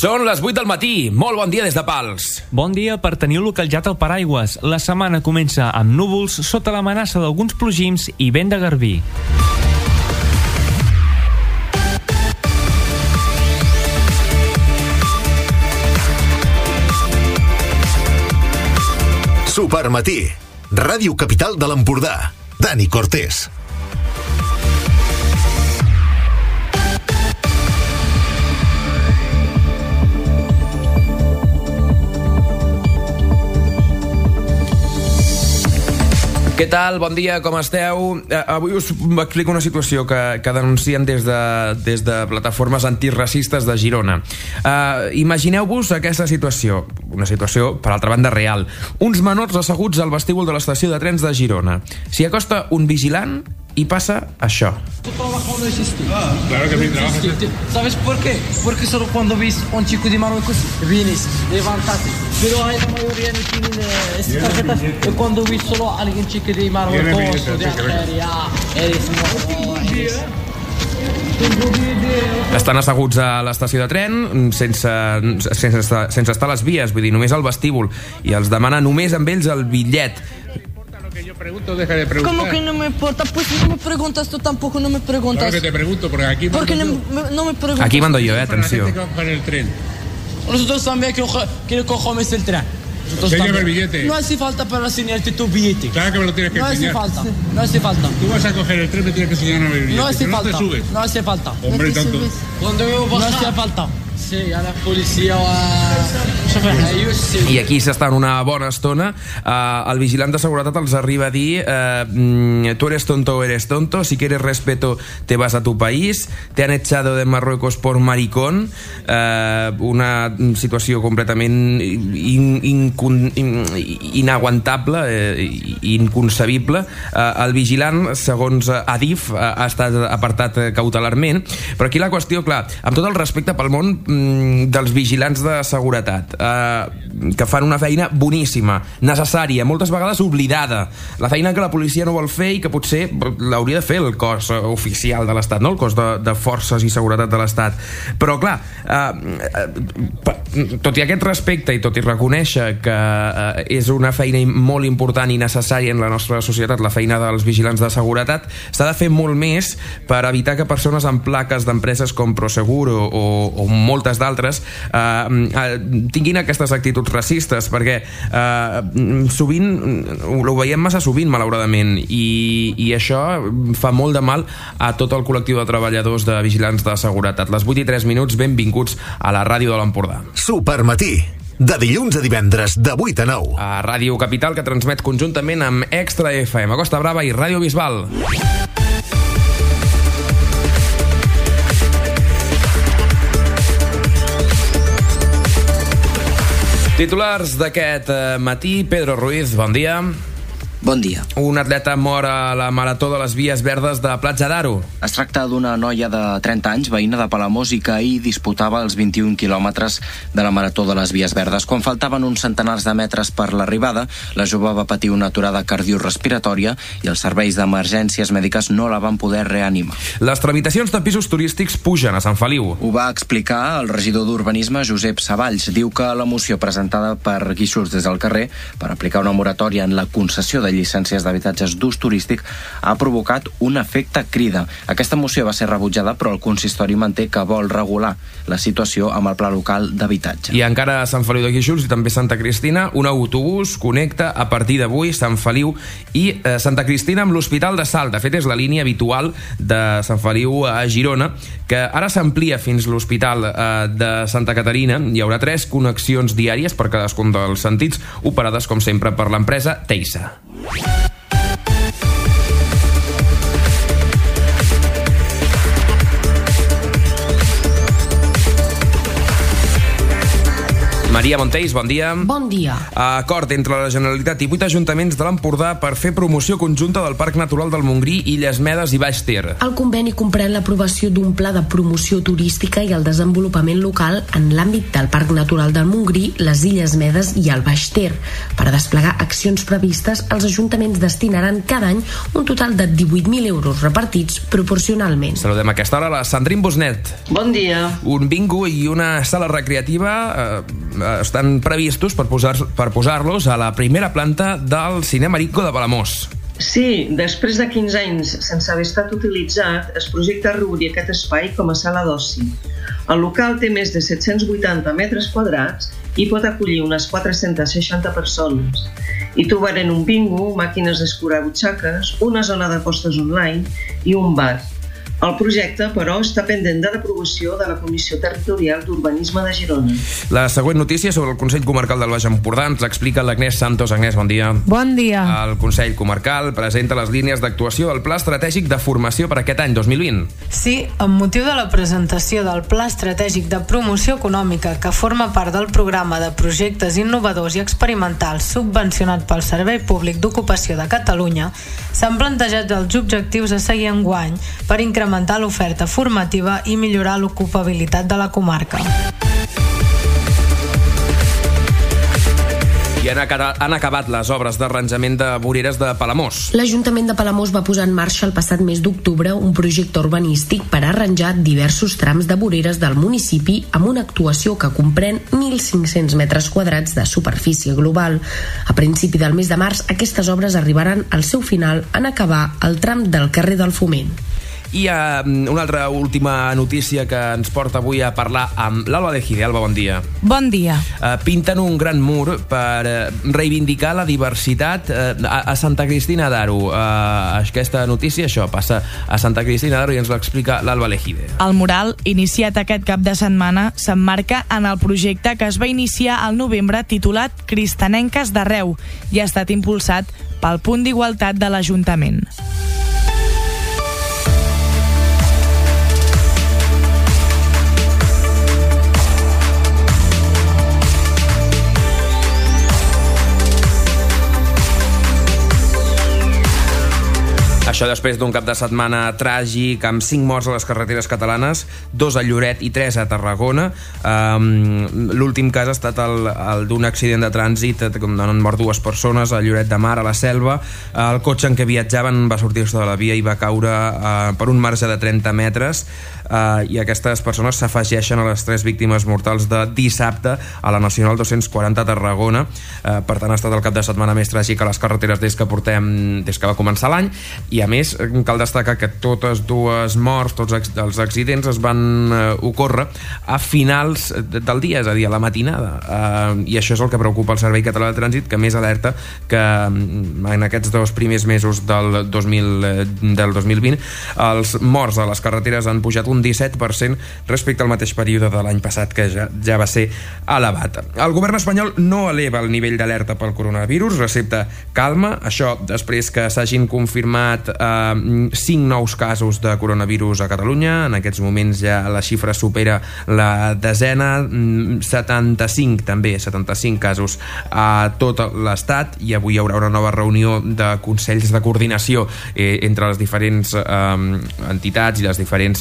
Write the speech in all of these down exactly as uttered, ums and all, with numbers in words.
Són les vuit del matí. Molt bon dia des de Pals. Bon dia per tenir localitzat el paraigües. La setmana comença amb núvols sota l'amenaça d'alguns plogims i vent de garbí. Supermatí. Ràdio Capital de l'Empordà. Dani Cortés. Què tal? Bon dia, com esteu? Eh, avui us explico una situació que, que denuncien des de, des de plataformes antiracistes de Girona. Eh, Imagineu-vos aquesta situació, una situació, per altra banda, real. Uns menors asseguts al vestíbul de l'estació de trens de Girona. S'hi acosta un vigilant y pasa això. Tu trabajo no existe. Ah, claro que mi trabajo existe. ¿Sabes por qué? Porque solo cuando ves un chico de Marruecos vienes, levántate. Pero hay la mayoría no tienen eh, estas tarjetas. Y cuando ves solo a alguien chico de Marruecos o de Algeria, eres un... Estan asseguts a l'estació de tren sense, sense, estar, sense estar a les vies, vull dir, només al vestíbul, i els demana només amb ells el bitllet. Yo pregunto, deja de preguntar. ¿Cómo que no me importa? Pues no me preguntas, tú tampoco no me preguntas. Claro que te pregunto, porque aquí mando Porque no, yo. no me preguntas. Aquí mando yo, eh, Para la atenció. gente que va a coger el tren. Nosotros también que cojamos el tren. Nosotros Enséñame también. el billete. No hace falta para enseñarte tu billete. Claro que me lo tienes que No hace enseñar. falta, no hace falta. Tú vas a coger el tren, me tienes que enseñar el billete. No hace Si no, falta. te subes. No hace falta. Hombre, No te tanto. subes. Cuando yo bajar, no hace falta. Sí, a la policía o a... ellos sí. I aquí s'estan una bona estona. Uh, el vigilant de seguretat els arriba a dir uh, mm, tu eres tonto o eres tonto, si quieres respeto te vas a tu país, te han echado de Marruecos por maricón. Uh, una situació completament in, in, in, inaguantable, eh, inconcebible. Uh, el vigilant, segons Adif, uh, ha estat apartat cautelarment, però aquí la qüestió, clar, amb tot el respecte pel món dels vigilants de seguretat, eh, que fan una feina boníssima, necessària, moltes vegades oblidada, la feina que la policia no vol fer i que potser l'hauria de fer el cos oficial de l'Estat, no? El cos de, de forces i seguretat de l'Estat. Però clar, eh, tot i aquest respecte i tot i reconèixer que eh, és una feina molt important i necessària en la nostra societat, la feina dels vigilants de seguretat, s'ha de fer molt més per evitar que persones amb plaques d'empreses com Prosegur o, o, o moltes d'altres eh, eh, tinguin aquestes actituds racistes, perquè eh, sovint ho veiem massa sovint, malauradament, i, i això fa molt de mal a tot el col·lectiu de treballadors de vigilants de seguretat. Les vuit i tres minuts, benvinguts a la ràdio de l'Empordà. Supermatí. De dilluns a divendres, de vuit a nou. A Ràdio Capital, que transmet conjuntament amb Extra F M, Costa Brava i Ràdio Bisbal. Titulars d'aquest matí. Pedro Ruiz, bon dia. Bon dia. Un atleta mor a la Marató de les Vies Verdes de Platja d'Aro. Es tracta d'una noia de trenta anys, veïna de Palamós, i que ahir disputava els vint-i-un quilòmetres de la Marató de les Vies Verdes. Quan faltaven uns centenars de metres per l'arribada, la jove va patir una aturada cardiorespiratòria i els serveis d'emergències mèdiques no la van poder reanimar. Les tramitacions de pisos turístics pugen a Sant Feliu. Ho va explicar el regidor d'Urbanisme, Josep Savalls. Diu que la moció presentada per Guíxols des del carrer per aplicar una moratòria en la concessió de llicències d'habitatges d'ús turístic ha provocat un efecte crida. Aquesta moció va ser rebutjada, però el consistori manté que vol regular la situació amb el pla local d'habitatge. I encara a Sant Feliu de Guíxols i també Santa Cristina, un autobús connecta a partir d'avui Sant Feliu i eh, Santa Cristina amb l'Hospital de Salt. De fet, és la línia habitual de Sant Feliu a Girona, que ara s'amplia fins l'Hospital eh, de Santa Caterina. Hi haurà tres connexions diàries per cadascun dels sentits, operades, com sempre, per l'empresa Teisa. Maria Montells, bon dia. Bon dia. Acord entre la Generalitat i vuit ajuntaments de l'Empordà per fer promoció conjunta del Parc Natural del Montgrí, Illes Medes i Baix Ter. El conveni comprèn l'aprovació d'un pla de promoció turística i el desenvolupament local en l'àmbit del Parc Natural del Montgrí, les Illes Medes i el Baix Ter. Per desplegar accions previstes, els ajuntaments destinaran cada any un total de divuit mil euros repartits proporcionalment. Saludem a aquesta hora la Sandrine Busnet. Bon dia. Un bingo i una sala recreativa eh, estan previstos per posar, per posar-los a la primera planta del Cinema Rico de Palamós. Sí, després de quinze anys sense haver estat utilitzat, es projecta reobrir aquest espai com a sala d'oci. El local té més de set-cents vuitanta metres quadrats i pot acollir unes quatre-centes seixanta persones. Hi trobarem un bingo, màquines d'escurar butxaques, una zona d'apostes online i un bar. El projecte, però, està pendent de l'aprovació de la Comissió Territorial d'Urbanisme de Girona. La següent notícia sobre el Consell Comarcal del Baix Empordà ens l'explica l'Agnès Santos. Agnès, bon dia. Bon dia. El Consell Comarcal presenta les línies d'actuació del Pla Estratègic de Formació per aquest any dos mil vint. Sí, amb motiu de la presentació del Pla Estratègic de Promoció Econòmica, que forma part del programa de projectes innovadors i experimentals subvencionat pel Servei Públic d'Ocupació de Catalunya, s'han plantejat els objectius a seguir enguany per incrementar l'oferta formativa i millorar l'ocupabilitat de la comarca. I han acabat, han acabat les obres d'arranjament de voreres de Palamós. L'Ajuntament de Palamós va posar en marxa el passat mes d'octubre un projecte urbanístic per arranjar diversos trams de voreres del municipi amb una actuació que comprèn mil cinc-cents metres quadrats de superfície global. A principi del mes de març, aquestes obres arribaran al seu final en acabar el tram del carrer del Foment. I uh, una altra última notícia que ens porta avui a parlar amb l'Alba de Gide. Alba, bon dia. Bon dia. Uh, pinten un gran mur per uh, reivindicar la diversitat uh, a, a Santa Cristina d'Aro. Uh, aquesta notícia, això, passa a Santa Cristina d'Aro i ens l'explica l'Alba de Gide. El mural, iniciat aquest cap de setmana, s'emmarca en el projecte que es va iniciar al novembre titulat Cristanenques d'Arreu i ha estat impulsat pel Punt d'Igualtat de l'Ajuntament. Això després d'un cap de setmana tràgic amb cinc morts a les carreteres catalanes, dos a Lloret i tres a Tarragona. Um, L'últim cas ha estat el, el d'un accident de trànsit on han mort dues persones a Lloret de Mar, a la Selva. El cotxe en què viatjaven va sortir-se de la via i va caure uh, per un marge de trenta metres uh, i aquestes persones s'afegeixen a les tres víctimes mortals de dissabte a la Nacional dos-cents quaranta a Tarragona. Uh, per tant, ha estat el cap de setmana més tràgic a les carreteres des que portem, des que va començar l'any. I a més, cal destacar que totes dues morts, tots els accidents es van uh, ocórrer a finals del dia, és a dir, a la matinada. Uh, I això és el que preocupa el Servei Català de Trànsit, que més alerta que en aquests dos primers mesos del dos mil, del dos mil vint els morts a les carreteres han pujat un disset per cent respecte al mateix període de l'any passat, que ja, ja va ser elevat. El govern espanyol no eleva el nivell d'alerta pel coronavirus, recepta calma, això després que s'hagin confirmat Uh, cinc nous casos de coronavirus a Catalunya. En aquests moments ja la xifra supera la desena, setanta-cinc també, setanta-cinc casos a tot l'Estat, i avui hi haurà una nova reunió de consells de coordinació eh, entre les diferents eh, entitats i les diferents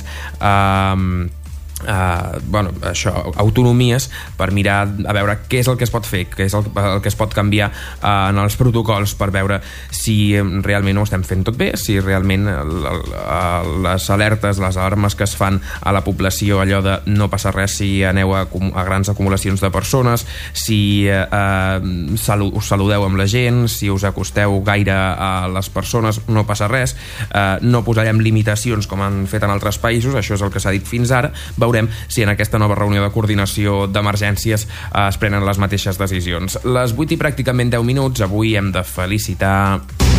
eh, Uh, bueno, això, autonomies, per mirar a veure què és el que es pot fer, què és el, el que es pot canviar uh, en els protocols, per veure si realment ho estem fent tot bé, si realment el, el, les alertes, les alarmes que es fan a la població, allò de no passa res si aneu a, a grans acumulacions de persones, si uh, salu, us saludeu amb la gent, si us acosteu gaire a les persones, no passa res. Uh, no posarem limitacions com han fet en altres països, això és el que s'ha dit fins ara. Veurem si en aquesta nova reunió de coordinació d'emergències eh, es prenen les mateixes decisions. Les vuit i pràcticament deu minuts, avui hem de felicitar...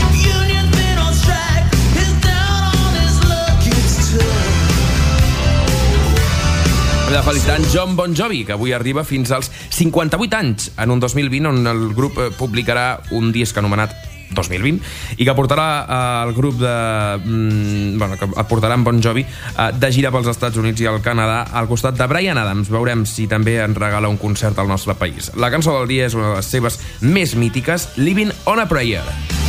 Hem de felicitar en Jon Bon Jovi, que avui arriba fins als cinquanta-vuit anys, en un dos mil vint on el grup publicarà un disc anomenat dos mil vint, i que portarà el grup de... Mm, bueno, que portarà en Bon Jovi uh, de gira pels Estats Units i el Canadà al costat de Bryan Adams. Veurem si també ens regala un concert al nostre país. La cançó del dia és una de les seves més mítiques, Living on a Prayer.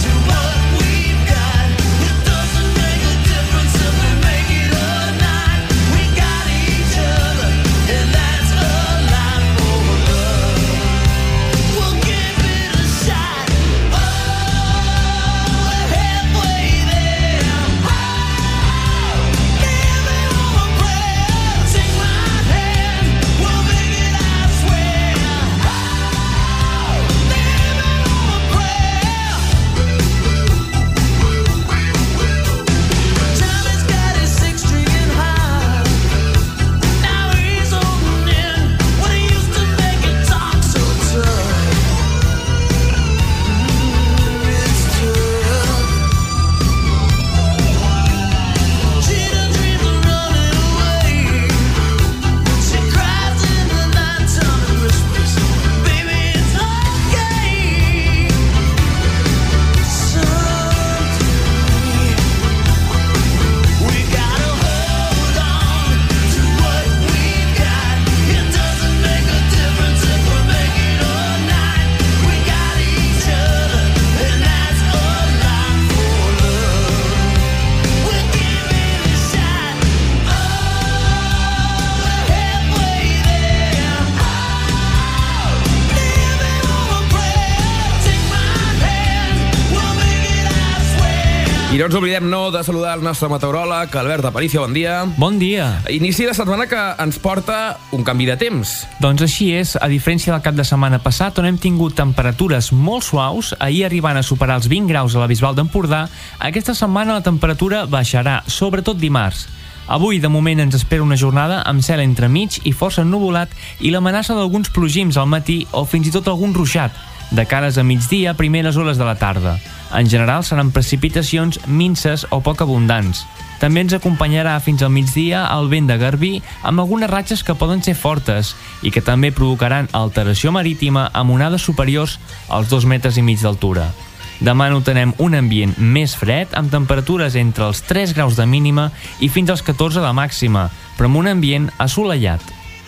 I no ens oblidem no de saludar el nostre meteoròleg, Albert Aparicio, bon dia. Bon dia. Inici de setmana que ens porta un canvi de temps. Doncs així és, a diferència del cap de setmana passat, on hem tingut temperatures molt suaus, ahir arribant a superar els vint graus a la Bisbal d'Empordà, aquesta setmana la temperatura baixarà, sobretot dimarts. Avui, de moment, ens espera una jornada amb cel entremig i força ennuvolat i l'amenaça d'alguns plogims al matí o fins i tot algun ruixat, de cares a migdia a primeres hores de la tarda. En general seran precipitacions minces o poc abundants. També ens acompanyarà fins al migdia el vent de Garbí amb algunes ratxes que poden ser fortes i que també provocaran alteració marítima amb onades superiors als dos metres i mig d'altura. Demà notarem un ambient més fred amb temperatures entre els tres graus de mínima i fins als catorze de màxima, però amb un ambient assolellat.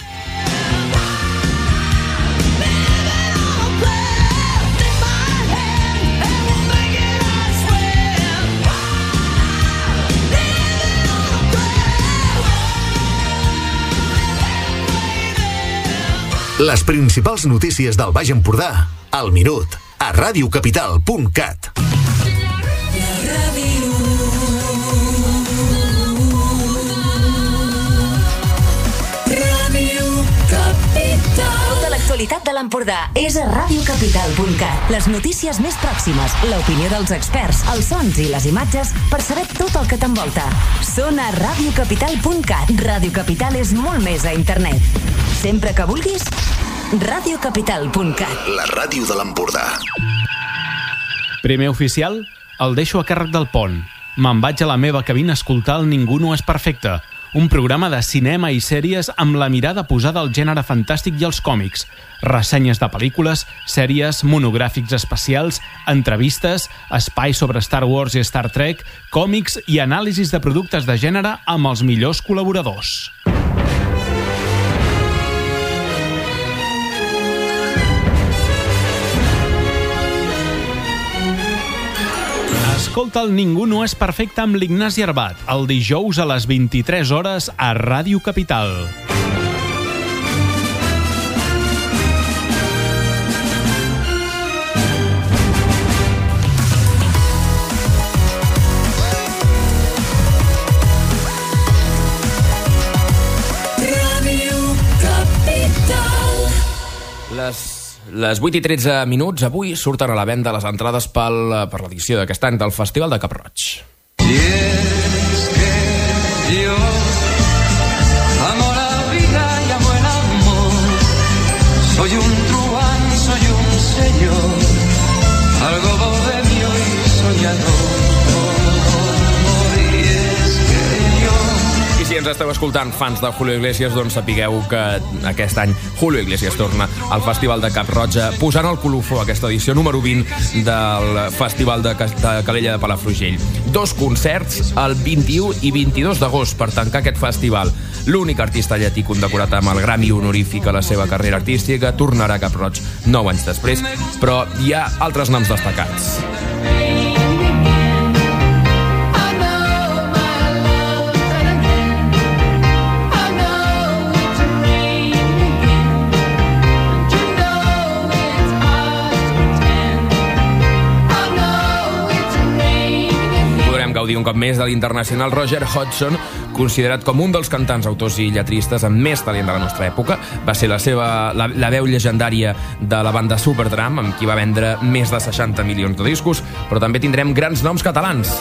Les principals notícies del Baix Empordà, al minut, a radiocapital punt cat. Tota l'actualitat de l'Empordà és a radiocapital punt cat. Les notícies més pròximes, l'opinió dels experts, els sons i les imatges per saber tot el que t'envolta. Són a radiocapital punt cat. Ràdio Capital és molt més a internet. Sempre que vulguis, radiocapital punt cat. La ràdio de l'Empordà. Primer oficial, el deixo a càrrec del pont. Me'n vaig a la meva cabina a escoltar el Ningú no és perfecte, un programa de cinema i sèries amb la mirada posada al gènere fantàstic i als còmics. Ressenyes de pel·lícules, sèries, monogràfics especials, entrevistes, espai sobre Star Wars i Star Trek, còmics i anàlisis de productes de gènere amb els millors col·laboradors. Escolta el Ningú no és perfecte amb l'Ignasi Arbat, el dijous a les vint-i-tres hores a Ràdio Capital. Ràdio Capital. Les Les vuit i tretze minuts, avui surten a la venda les entrades pel, per l'edició d'aquest any del Festival de Cap-roig. Y es que yo amo la vida y amo el amor. Soy un truán, soy un señor, algo bohemio y soñador. Y es que yo... I si ens ens esteu escoltant, fans de Julio Iglesias, doncs sapigueu que aquest any Julio Iglesias torna al Festival de Cap-roja, posant el colofó a aquesta edició número vint del Festival de, de Calella de Palafrugell. Dos concerts el vint-i-u i vint-i-dos d'agost per tancar aquest festival. L'únic artista llatí condecorat amb el Grammy honorífic a la seva carrera artística tornarà a Cap-roig nou anys després, però hi ha altres noms destacats. Gaudir un cop més de l'internacional Roger Hodgson, considerat com un dels cantants, autors i lletristes amb més talent de la nostra època. Va ser la seva la, la veu llegendària de la banda Superdrum, amb qui va vendre més de seixanta milions de discos, però també tindrem grans noms catalans.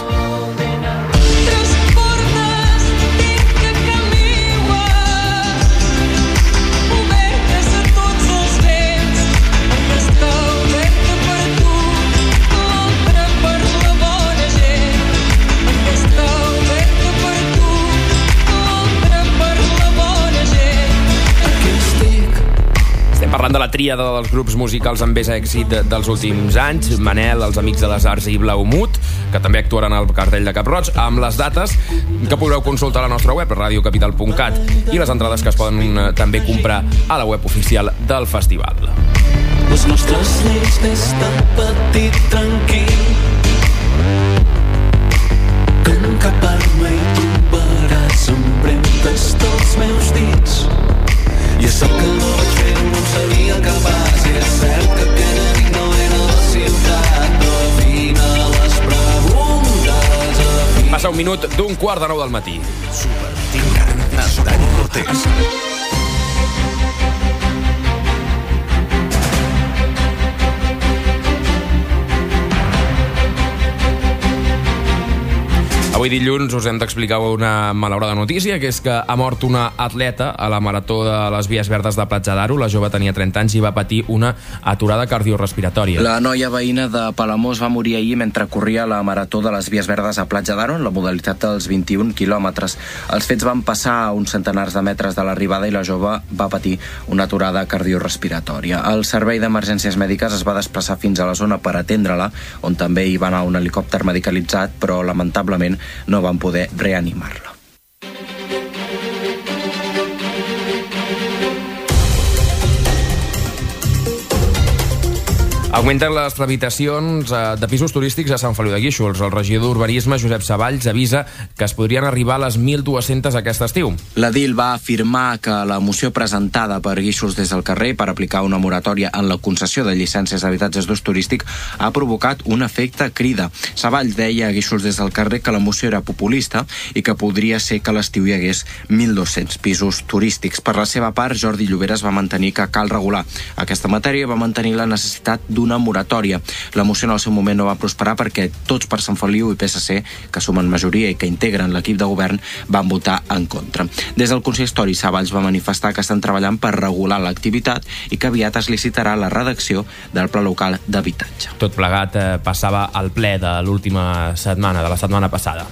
Parlant de la tríada dels grups musicals amb més èxit dels últims anys, Manel, els Amics de les Arts i Blaumut, que també actuaran al cartell de Cap-roig, amb les dates que podreu consultar a la nostra web, radio capital punt cat, i les entrades que es poden també comprar a la web oficial del festival. Les nostres lleis des tan petit tranquil, que en cap arma hi trobaràs empremtes dels meus dits. I és cert que no vaig fer, no en seria capaç. I és cert que aquella nit no era la ciutat, però afina les preguntes, afina... Passa un minut d'un quart de nou del matí. Supertinga, amb Dani Cortés. Avui dilluns us hem d'explicar una malaurada notícia, que és que ha mort una atleta a la marató de les Vies Verdes de Platja d'Aro. La jove tenia trenta anys i va patir una aturada cardiorespiratòria. La noia veïna de Palamós va morir ahir mentre corria la marató de les Vies Verdes a Platja d'Aro en la modalitat dels vint-i-un quilòmetres. Els fets van passar a uns centenars de metres de l'arribada i la jove va patir una aturada cardiorespiratòria. El servei d'emergències mèdiques es va desplaçar fins a la zona per atendre-la, on també hi va anar un helicòpter medicalitzat, però lamentablement no van poder reanimar-la. Augmenten les tramitacions de pisos turístics a Sant Feliu de Guíxols. El regidor d'Urbanisme, Josep Savalls, avisa que es podrien arribar a les mil dues-centes aquest estiu. L'edil va afirmar que la moció presentada per Guíxols des del carrer per aplicar una moratòria en la concessió de llicències d'habitatges d'ús turístic ha provocat un efecte crida. Savalls deia a Guíxols des del carrer que la moció era populista i que podria ser que a l'estiu hi hagués mil dos-cents pisos turístics. Per la seva part, Jordi Lloberes va mantenir que cal regular aquesta matèria i va mantenir la necessitat d'un una moratòria. La moció en el seu moment no va prosperar perquè tots per Sant Feliu i P S C, que sumen majoria i que integren l'equip de govern, van votar en contra. Des del consistori, Savalls va manifestar que estan treballant per regular l'activitat i que aviat es licitarà la redacció del Pla Local d'Habitatge. Tot plegat eh, passava al ple de l'última setmana, de la setmana passada.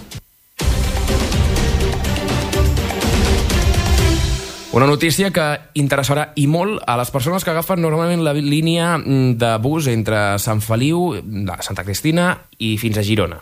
Una notícia que interessarà i molt a les persones que agafen normalment la línia de bus entre Sant Feliu, de Santa Cristina i fins a Girona.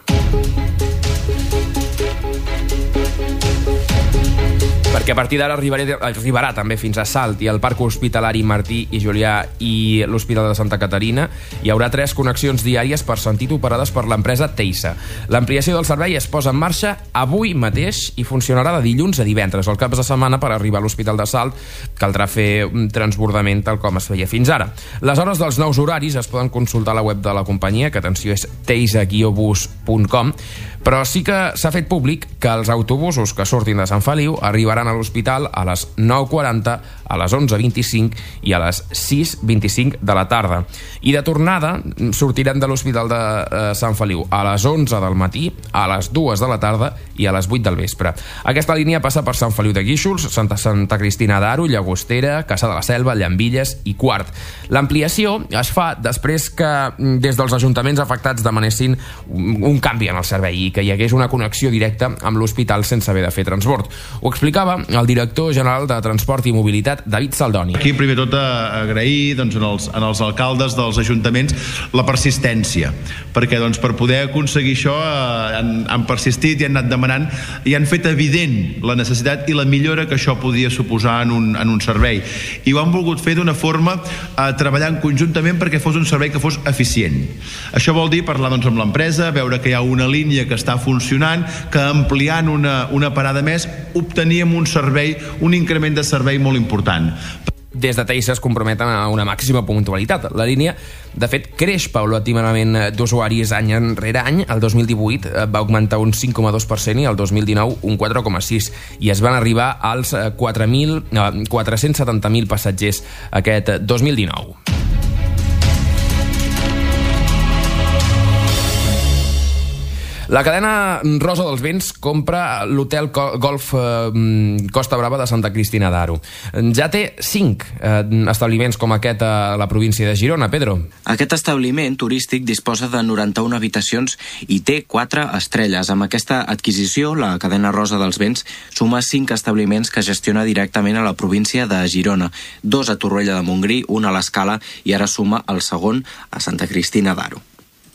Perquè a partir d'ara arribarà també fins a Salt i al Parc Hospitalari Martí i Julià i l'Hospital de Santa Caterina. Hi haurà tres connexions diàries per sentit operades per l'empresa Teisa. L'ampliació del servei es posa en marxa avui mateix i funcionarà de dilluns a divendres. Al cap de setmana, per arribar a l'Hospital de Salt, caldrà fer un transbordament tal com es feia fins ara. Les hores dels nous horaris es poden consultar a la web de la companyia, que atenció és teisa guió bus punt com, però sí que s'ha fet públic que els autobusos que surtin de Sant Feliu arribaran arribaran a l'hospital a les nou quaranta, a les onze vint-i-cinc i a les sis vint-i-cinc de la tarda. I de tornada sortiran de l'Hospital de eh, Sant Feliu a les onze del matí, a les dues de la tarda i a les vuit del vespre. Aquesta línia passa per Sant Feliu de Guíxols, Santa, Santa Cristina d'Aro, Llagostera, Caçà de la Selva, Llambilles i Quart. L'ampliació es fa després que des dels ajuntaments afectats demanessin un canvi en el servei i que hi hagués una connexió directa amb l'hospital sense haver de fer transbord. Ho explicava el director general de Transport i Mobilitat, David Saldoni. Aquí, primer tot, agrair doncs, en, els, en els alcaldes dels ajuntaments la persistència, perquè doncs, per poder aconseguir això eh, han, han persistit i han anat demanant i han fet evident la necessitat i la millora que això podia suposar en un, en un servei. I ho han volgut fer d'una forma eh, treballant conjuntament perquè fos un servei que fos eficient. Això vol dir parlar doncs, amb l'empresa, veure que hi ha una línia que està funcionant, que ampliant una, una parada més obteníem un servei, un increment de servei molt important. Des de Taisa es comprometen a una màxima puntualitat. La línia, de fet, creix paulatinament d'usuaris any rere any. El dos mil divuit va augmentar un cinc coma dos per cent i el dos mil dinou un quatre coma sis per cent. I es van arribar als quatre-cents setanta mil passatgers aquest dos mil dinou. La cadena Rosa dels Vents compra l'hotel Golf eh, Costa Brava de Santa Cristina d'Aro. Ja té cinc eh, establiments com aquest a la província de Girona. Pedro. Aquest establiment turístic disposa de noranta-una habitacions i té quatre estrelles. Amb aquesta adquisició, la cadena Rosa dels Vents suma cinc establiments que gestiona directament a la província de Girona. Dos a Torroella de Montgrí, un a l'Escala i ara suma el segon a Santa Cristina d'Aro.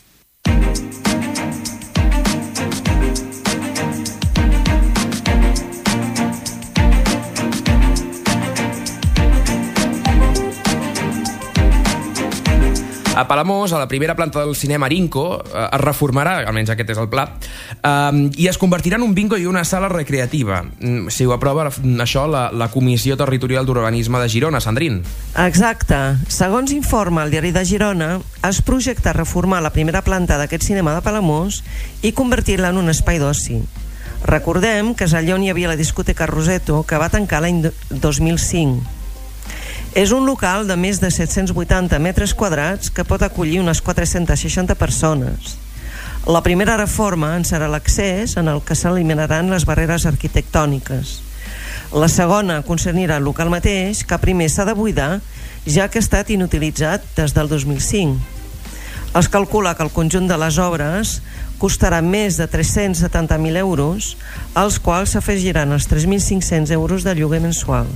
A Palamós, a la primera planta del cinema Arinco, eh, es reformarà, almenys aquest és el pla, eh, i es convertirà en un bingo i una sala recreativa. Si ho aprova això la, la Comissió Territorial d'Urbanisme de Girona, Sandrín. Exacte. Segons informa el Diari de Girona, es projecta reformar la primera planta d'aquest cinema de Palamós i convertir-la en un espai d'oci. Recordem que és allà on hi havia la discoteca Roseto, que va tancar l'any dos mil cinc. És un local de més de set-cents vuitanta metres quadrats que pot acollir unes quatre-cents seixanta persones. La primera reforma en serà l'accés, en el que s'eliminaran les barreres arquitectòniques. La segona concernirà el local mateix, que primer s'ha de buidar, ja que ha estat inutilitzat des del dos mil cinc. Es calcula que el conjunt de les obres costarà més de tres-cents setanta mil euros, als quals s'afegiran els tres mil cinc-cents euros de lloguer mensual.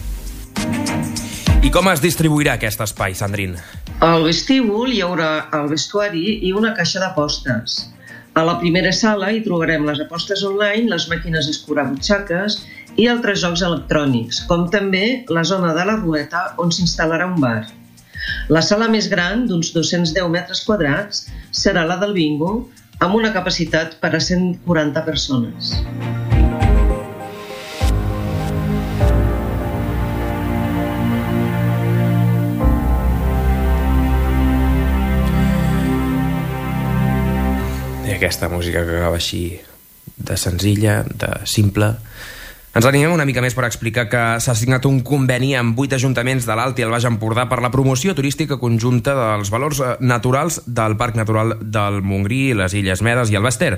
I com es distribuirà aquest espai, Sandrín? Al vestíbul hi haurà el vestuari i una caixa d'apostes. A la primera sala hi trobarem les apostes online, les màquines escurabutxaques i altres jocs electrònics, com també la zona de la Rueta, on s'instal·larà un bar. La sala més gran, d'uns dos-cents deu metres quadrats, serà la del bingo, amb una capacitat per a cent quaranta persones. Aquesta música que acaba així de senzilla, de simple. Ens animem una mica més per explicar que s'ha signat un conveni amb vuit ajuntaments de l'Alt i el Baix Empordà per la promoció turística conjunta dels valors naturals del Parc Natural del Montgrí, les Illes Medes i el Baix Ter.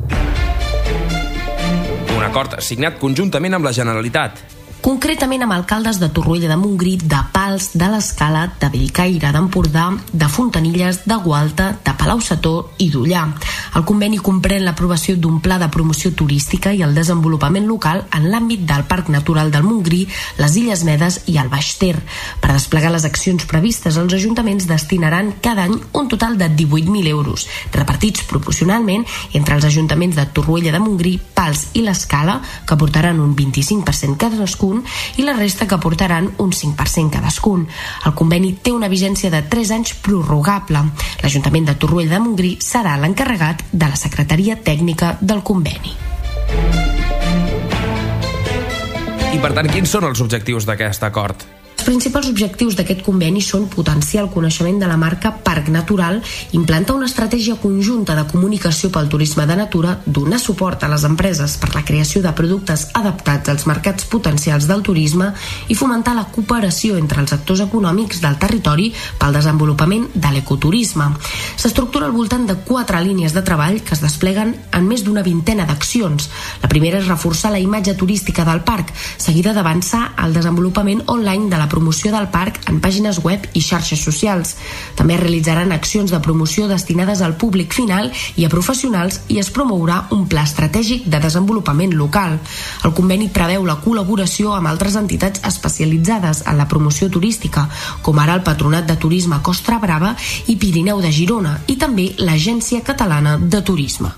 Un acord signat conjuntament amb la Generalitat. Concretament amb alcaldes de Torroella de Montgrí, de Pals, de l'Escala, de Bellcaire d'Empordà, de Fontanilles, de Gualta, de Palau-sator i d'Ullà. El conveni comprèn l'aprovació d'un pla de promoció turística i el desenvolupament local en l'àmbit del Parc Natural del Montgrí, les Illes Medes i el Baix Ter. Per desplegar les accions previstes, els ajuntaments destinaran cada any un total de divuit mil euros, repartits proporcionalment entre els ajuntaments de Torroella de Montgrí, Pals i l'Escala, que aportaran un vint-i-cinc per cent cadascun, i la resta que aportaran un cinc per cent cadascun. El conveni té una vigència de tres anys prorrogable. L'Ajuntament de Torroella de Montgrí serà l'encarregat de la Secretaria Tècnica del conveni. I per tant, quins són els objectius d'aquest acord? Els principals objectius d'aquest conveni són potenciar el coneixement de la marca Parc Natural, implantar una estratègia conjunta de comunicació pel turisme de natura, donar suport a les empreses per la creació de productes adaptats als mercats potencials del turisme i fomentar la cooperació entre els actors econòmics del territori pel desenvolupament de l'ecoturisme. S'estructura al voltant de quatre línies de treball que es despleguen en més d'una vintena d'accions. La primera és reforçar la imatge turística del parc, seguida d'avançar al desenvolupament online de la promoció del parc en pàgines web i xarxes socials. També es realitzaran accions de promoció destinades al públic final i a professionals i es promourà un pla estratègic de desenvolupament local. El conveni preveu la col·laboració amb altres entitats especialitzades en la promoció turística, com ara el Patronat de Turisme Costa Brava i Pirineu de Girona i també l'Agència Catalana de Turisme.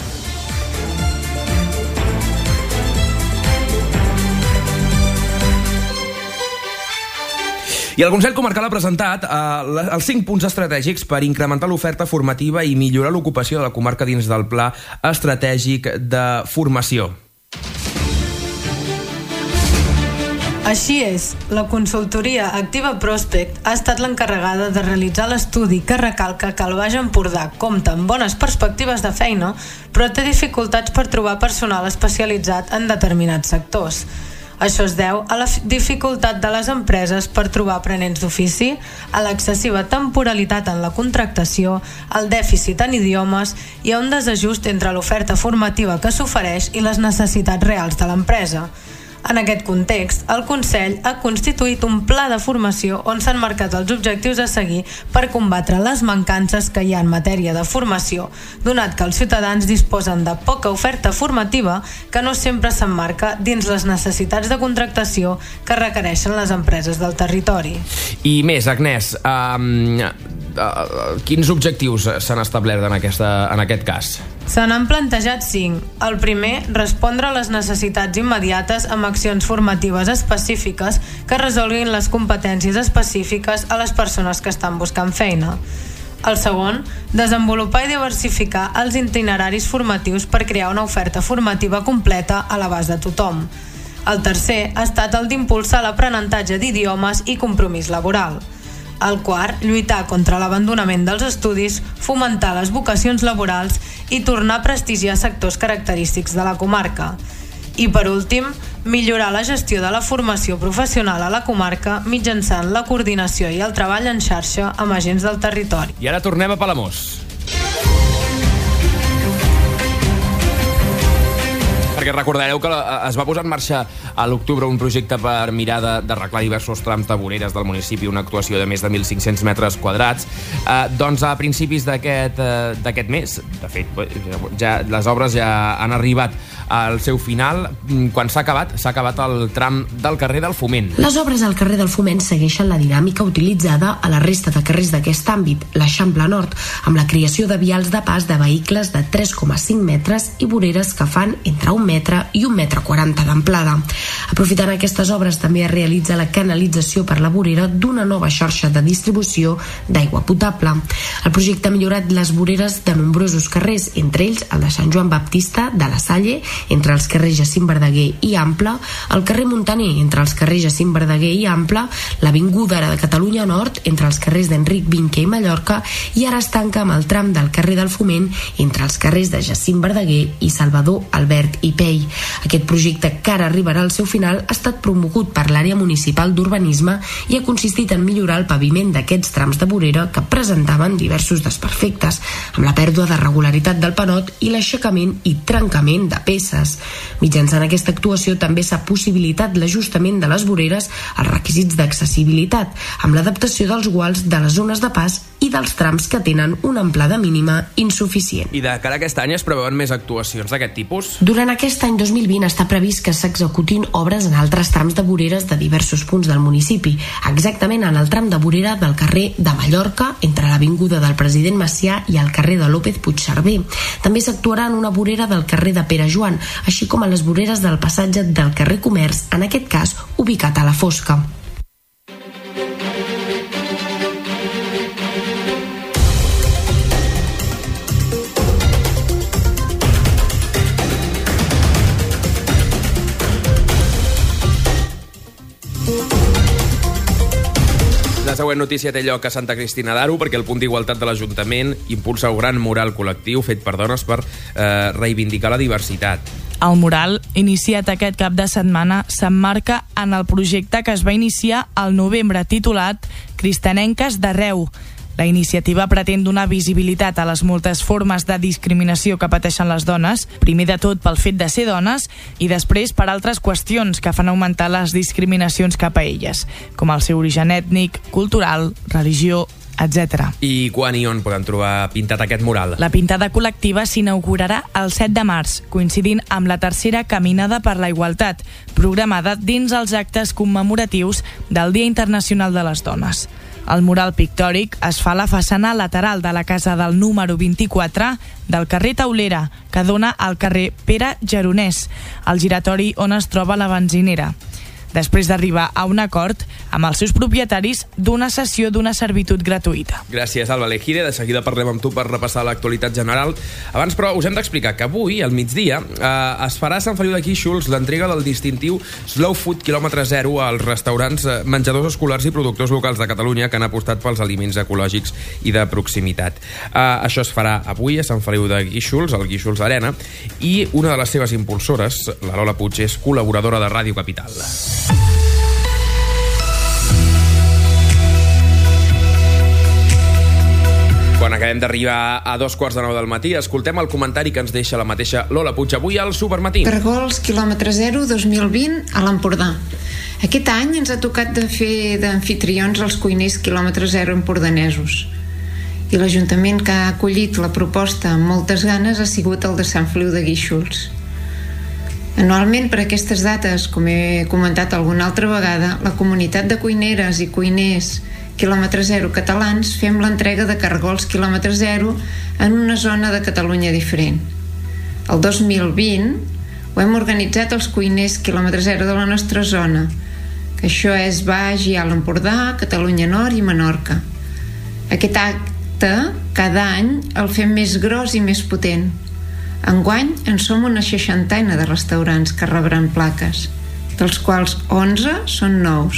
I el Consell Comarcal ha presentat eh, els cinc punts estratègics per incrementar l'oferta formativa i millorar l'ocupació de la comarca dins del Pla Estratègic de Formació. Així és, la consultoria Activa Prospect ha estat l'encarregada de realitzar l'estudi que recalca que el Baix Empordà compta amb bones perspectives de feina, però té dificultats per trobar personal especialitzat en determinats sectors. Això es deu a la dificultat de les empreses per trobar aprenents d'ofici, a l'excessiva temporalitat en la contractació, al dèficit en idiomes i a un desajust entre l'oferta formativa que s'ofereix i les necessitats reals de l'empresa. En aquest context, el Consell ha constituït un pla de formació on s'han marcat els objectius a seguir per combatre les mancances que hi ha en matèria de formació, donat que els ciutadans disposen de poca oferta formativa que no sempre s'emmarca dins les necessitats de contractació que requereixen les empreses del territori. I més, Agnès, um, uh, quins objectius s'han establert en, aquesta, en aquest cas? Se n'han plantejat cinc. El primer, respondre a les necessitats immediates amb accions formatives específiques que resolguin les competències específiques a les persones que estan buscant feina. El segon, desenvolupar i diversificar els itineraris formatius per crear una oferta formativa completa a l'abast de tothom. El tercer ha estat el d'impulsar l'aprenentatge d'idiomes i compromís laboral. El quart, lluitar contra l'abandonament dels estudis, fomentar les vocacions laborals i tornar a prestigiar sectors característics de la comarca. I per últim, millorar la gestió de la formació professional a la comarca mitjançant la coordinació i el treball en xarxa amb agents del territori. I ara tornem a Palamós. Perquè recordareu que es va posar en marxa a l'octubre un projecte per mirar d'arreglar diversos trams de voreres del municipi, una actuació de més de mil cinc-cents metres quadrats. Eh, doncs a principis d'aquest eh, d'aquest mes, de fet, ja, les obres ja han arribat al seu final. Quan s'ha acabat, s'ha acabat el tram del carrer del Foment. Les obres al carrer del Foment segueixen la dinàmica utilitzada a la resta de carrers d'aquest àmbit, l'Eixample Nord, amb la creació de vials de pas de vehicles de tres coma cinc metres i voreres que fan entre un metre i un metre quaranta d'amplada. Aprofitant aquestes obres també es realitza la canalització per la vorera d'una nova xarxa de distribució d'aigua potable. El projecte ha millorat les voreres de nombrosos carrers, entre ells el de Sant Joan Baptista, de la Salle, entre els carrers Jacint Verdaguer i Ample, el carrer Montaner, entre els carrers Jacint Verdaguer i Ample, l'Avinguda de Catalunya Nord, entre els carrers d'Enric Vinque i Mallorca, i ara es tanca amb el tram del carrer del Foment, entre els carrers de Jacint Verdaguer i Salvador Albert i Pell. Aquest projecte, que ara arribarà al seu final, ha estat promogut per l'àrea municipal d'urbanisme i ha consistit en millorar el paviment d'aquests trams de vorera que presentaven diversos desperfectes, amb la pèrdua de regularitat del panot i l'aixecament i trencament de peces. Mitjançant aquesta actuació també s'ha possibilitat l'ajustament de les voreres als requisits d'accessibilitat, amb l'adaptació dels guals de les zones de pas i dels trams que tenen una amplada mínima insuficient. I de cara a aquest any es preveuen més actuacions d'aquest tipus? Durant aquest any dos mil vint està previst que s'executin obres en altres trams de voreres de diversos punts del municipi, exactament en el tram de vorera del carrer de Mallorca, entre l'Avinguda del President Macià i el carrer de López Puigcerver. També s'actuarà en una vorera del carrer de Pere Joan, així com a les voreres del passatge del carrer Comerç, en aquest cas ubicat a la Fosca. La següent notícia té lloc a Santa Cristina d'Aro perquè el punt d'igualtat de l'Ajuntament impulsa un gran mural col·lectiu fet per dones per eh, reivindicar la diversitat. El mural, iniciat aquest cap de setmana, s'emmarca en el projecte que es va iniciar al novembre titulat Cristanenques d'Arreu. La iniciativa pretén donar visibilitat a les moltes formes de discriminació que pateixen les dones, primer de tot pel fet de ser dones i després per altres qüestions que fan augmentar les discriminacions cap a elles, com el seu origen ètnic, cultural, religió, etcètera. I quan i on poden trobar pintat aquest mural? La pintada col·lectiva s'inaugurarà el set de març, coincidint amb la tercera Caminada per la Igualtat, programada dins els actes commemoratius del Dia Internacional de les Dones. El mural pictòric es fa a la façana lateral de la casa del número vint-i-quatre del carrer Taulera, que dona al carrer Pere Geronès, al giratori on es troba la benzinera. Després d'arribar a un acord amb els seus propietaris d'una sessió d'una servitud gratuïta. Gràcies, Alba Lejide. De seguida parlem amb tu per repassar l'actualitat general. Abans, però, us hem d'explicar que avui, al migdia, eh, es farà a Sant Feliu de Guíxols l'entrega del distintiu Slow Food quilòmetre zero als restaurants, eh, menjadors escolars i productors locals de Catalunya que han apostat pels aliments ecològics i de proximitat. Eh, això es farà avui a Sant Feliu de Guíxols, al Guíxols Arena, i una de les seves impulsores, la Lola Puig, és col·laboradora de Ràdio Capital. Quan acabem d'arribar a dos quarts de nou del matí, escoltem el comentari que ens deixa la mateixa Lola Puig avui al Supermatí. Cargols quilòmetre zero dos mil vint a l'Empordà. Aquest any ens ha tocat de fer d'anfitrions els cuiners quilòmetre zero empordanesos. I l'Ajuntament que ha acollit la proposta amb moltes ganes ha sigut el de Sant Feliu de Guíxols. Anualment, per aquestes dates, com he comentat alguna altra vegada, la comunitat de cuineres i cuiners quilòmetre zero catalans fem l'entrega de cargols quilòmetre zero en una zona de Catalunya diferent. El dos mil vint ho hem organitzat els cuiners quilòmetre zero de la nostra zona, que això és Baix i Alt Empordà, Catalunya Nord i Menorca. Aquest acte, cada any, el fem més gros i més potent. Enguany en som una seixantena de restaurants que rebran plaques, dels quals onze són nous.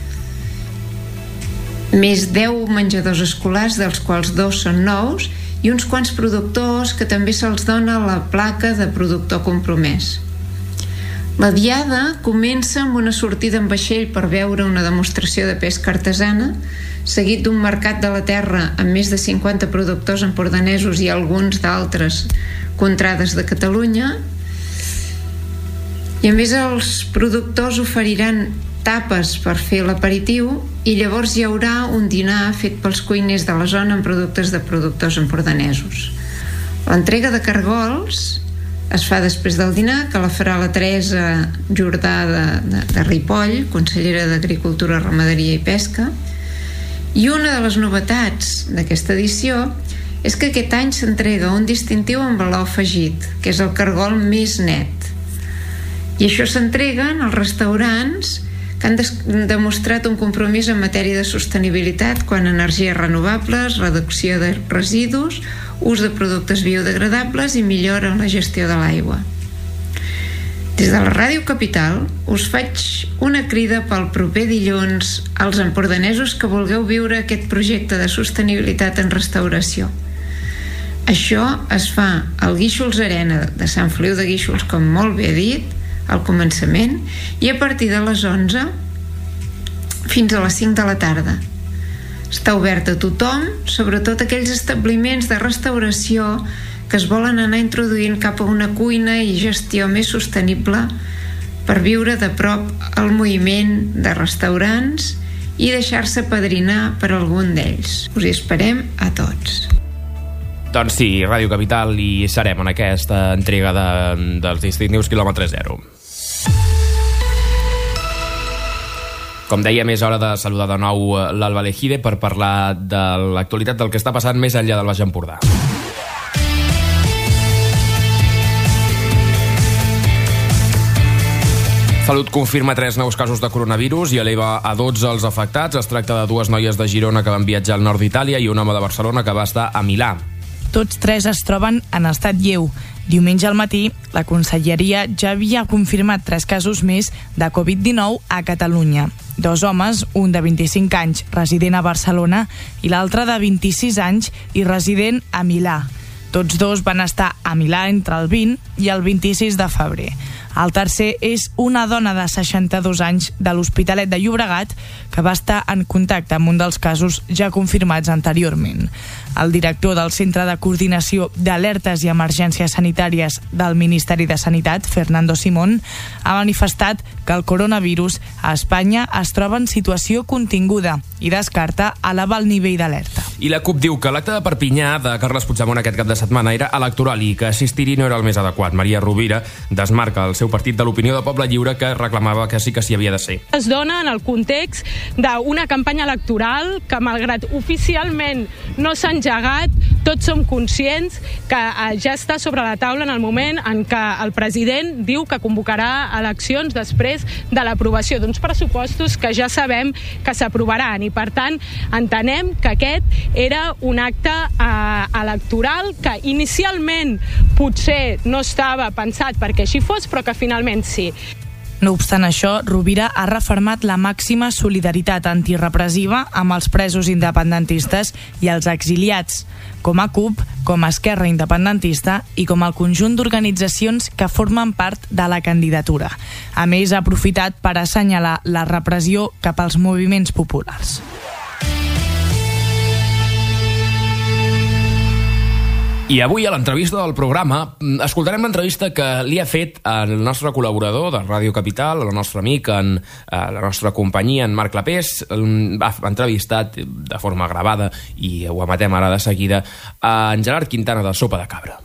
Més deu menjadors escolars, dels quals dos són nous, i uns quants productors que també se'ls dona la placa de productor compromès. La diada comença amb una sortida en vaixell per veure una demostració de pesca artesana, seguit d'un mercat de la terra amb més de cinquanta productors empordanesos i alguns d'altres contrades de Catalunya. I a més els productors oferiran tapes per fer l'aperitiu i llavors hi haurà un dinar fet pels cuiners de la zona amb productes de productors empordanesos. L'entrega de cargols es fa després del dinar, que la farà la Teresa Jordà de, de, de Ripoll, consellera d'Agricultura, Ramaderia i Pesca. I una de les novetats d'aquesta edició és que aquest any s'entrega un distintiu amb valor afegit, que és el cargol més net. I això s'entrega als restaurants que han demostrat un compromís en matèria de sostenibilitat quant a energies renovables, reducció de residus, ús de productes biodegradables i millora en la gestió de l'aigua. Des de la Ràdio Capital us faig una crida pel proper dilluns als empordanesos que vulgueu viure aquest projecte de sostenibilitat en restauració. Això es fa al Guíxols Arena de Sant Feliu de Guíxols, com molt bé he dit, al començament, i a partir de les onze fins a les cinc de la tarda. Està obert a tothom, sobretot aquells establiments de restauració que es volen anar introduint cap a una cuina i gestió més sostenible per viure de prop el moviment de restaurants i deixar-se padrinar per algun d'ells. Us hi esperem a tots. Doncs sí, Ràdio Capital hi serem en aquesta entrega de, dels distintius quilòmetre zero. Com dèiem, és hora de saludar de nou l'Alba Lejide per parlar de l'actualitat del que està passant més enllà del Baix Empordà. Salut confirma tres nous casos de coronavirus i eleva a dotze els afectats. Es tracta de dues noies de Girona que van viatjar al nord d'Itàlia i un home de Barcelona que va estar a Milà. Tots tres es troben en estat lleu. Diumenge al matí, la Conselleria ja havia confirmat tres casos més de covid dinou a Catalunya. Dos homes, un de vint-i-cinc anys, resident a Barcelona, i l'altre de vint-i-sis anys i resident a Milà. Tots dos van estar a Milà entre el vint i el vint-i-sis de febrer. El tercer és una dona de seixanta-dos anys de l'Hospitalet de Llobregat que va estar en contacte amb un dels casos ja confirmats anteriorment. El director del Centre de Coordinació d'Alertes i Emergències Sanitàries del Ministeri de Sanitat, Fernando Simón, ha manifestat que el coronavirus a Espanya es troba en situació continguda i descarta elevar el nivell d'alerta. I la CUP diu que l'acte de Perpinyà de Carles Puigdemont aquest cap de setmana era electoral i que assistir-hi no era el més adequat. Maria Rovira desmarca el seu partit de l'Opinió de Poble Lliure, que reclamava que sí que s'hi havia de ser. Es dona en el context d'una campanya electoral que, malgrat oficialment no s'ha engegat, tots som conscients que ja està sobre la taula en el moment en què el president diu que convocarà eleccions després de l'aprovació d'uns pressupostos que ja sabem que s'aprovaran, i per tant entenem que aquest era un acte eh, electoral que inicialment potser no estava pensat perquè així fos, però que finalment sí. No obstant això, Rovira ha refermat la màxima solidaritat antirepressiva amb els presos independentistes i els exiliats, com a CUP, com a Esquerra Independentista i com el conjunt d'organitzacions que formen part de la candidatura. A més, ha aprofitat per assenyalar la repressió cap als moviments populars. I avui a l'entrevista del programa escoltarem l'entrevista que li ha fet el nostre col·laborador de Ràdio Capital, el nostre amic, en, la nostra companyia, en Marc Clapés. Ha entrevistat de forma gravada, i ho emetem ara de seguida, en Gerard Quintana de Sopa de Cabra.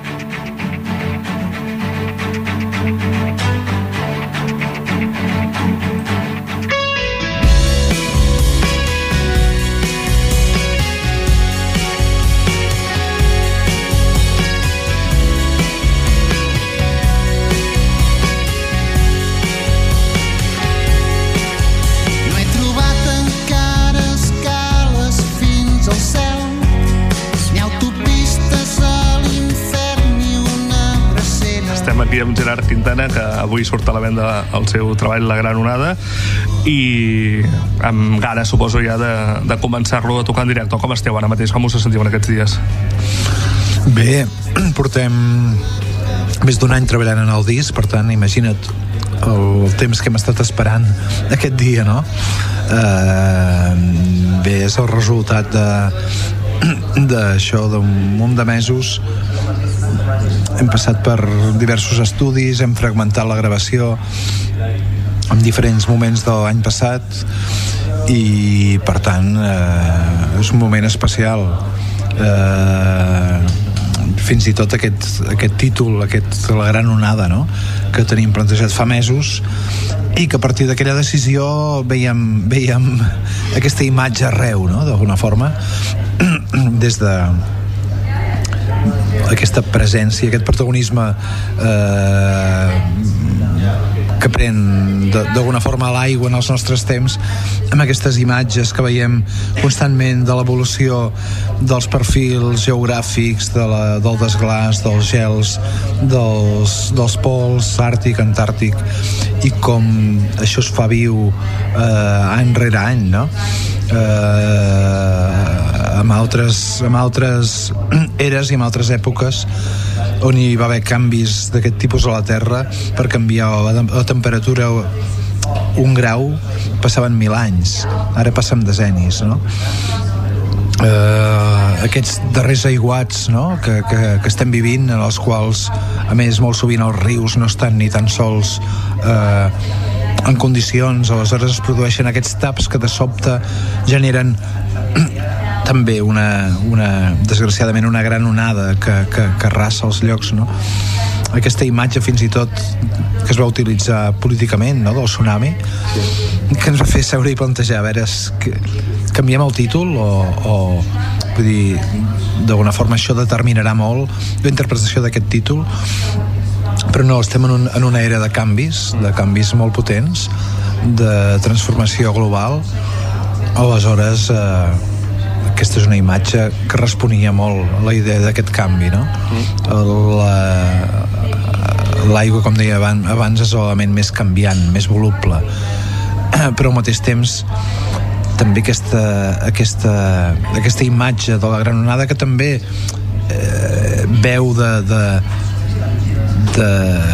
Aquí amb Gerard Quintana, que avui surt a la venda el seu treball La Gran Onada, i amb ganes, suposo, ja de, de començar-lo a tocar en directe. Com esteu ara mateix? Com us sentiu en aquests dies? Bé, portem més d'un any treballant en el disc, per tant, imagina't el temps que hem estat esperant aquest dia, no? Uh, bé, és el resultat de d'això, d'un munt de mesos. Hem passat per diversos estudis, hem fragmentat la gravació en diferents moments de l'any passat, i per tant eh, és un moment especial. Eh, fins i tot aquest, aquest títol, aquest, La Gran Onada, no?, que tenim plantejat fa mesos, i que a partir d'aquella decisió veiem, veiem aquesta imatge arreu, no?, d'alguna forma, des de aquesta presència, aquest protagonisme eh, que pren d'alguna forma l'aigua en els nostres temps, amb aquestes imatges que veiem constantment de l'evolució dels perfils geogràfics, de la, del desglàs, dels gels, dels, dels pols àrtic, antàrtic, i com això es fa viu eh, any rere any, no? Eh, amb altres, amb altres eres i amb altres èpoques on hi va haver canvis d'aquest tipus a la Terra. Per canviar la, la temperatura un grau passaven mil anys, ara passem decennis, no? Eh, aquests darrers aiguats, no?, que, que, que estem vivint, en els quals a més molt sovint els rius no estan ni tan sols eh, en condicions, aleshores es produeixen aquests taps que de sobte generen també una, una, desgraciadament, una gran onada que, que, que arrasa els llocs, no? Aquesta imatge fins i tot que es va utilitzar políticament, no?, del tsunami, que ens va fer seure i plantejar, a veure, que canviem el títol o, o vull dir, d'alguna forma això determinarà molt la interpretació d'aquest títol, però no, estem en, un, en una era de canvis, de canvis molt potents, de transformació global. Aleshores eh, aquesta és una imatge que responia molt a la idea d'aquest canvi, no? La, l'aigua, com deia abans, abans és l'element més canviant, més voluble, però al mateix temps també aquesta, aquesta, aquesta imatge de la gran onada que també eh, veu de, de, de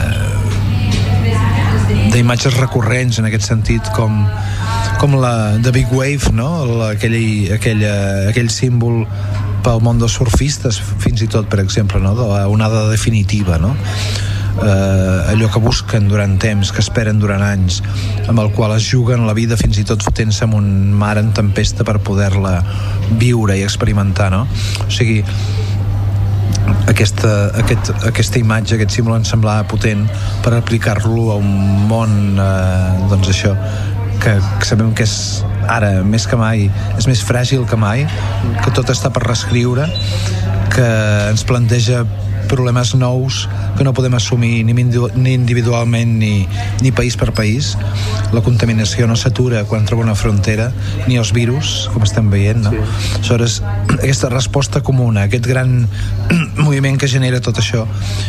d'imatges recurrents en aquest sentit, com, com la The Big Wave, no? La, aquell, aquella, aquell símbol pel món dels surfistes, fins i tot, per exemple, no? De la onada definitiva, no? Eh, allò que busquen durant temps, que esperen durant anys, amb el qual es juguen la vida fins i tot fotent-se en un mar en tempesta per poder-la viure i experimentar, no? O sigui, aquesta, aquest, aquesta imatge, aquest símbol em semblava potent per aplicar-lo a un món eh, doncs això, que, que sabem que és ara més que mai, és més fràgil que mai, que tot està per reescriure, que ens planteja problemes nous que no podem assumir ni individualment ni, ni país per país. La contaminació no s'atura quan troba una frontera, ni els virus, com estem veient, no? Sí. Aleshores, aquesta resposta comuna, aquest gran moviment que genera tot això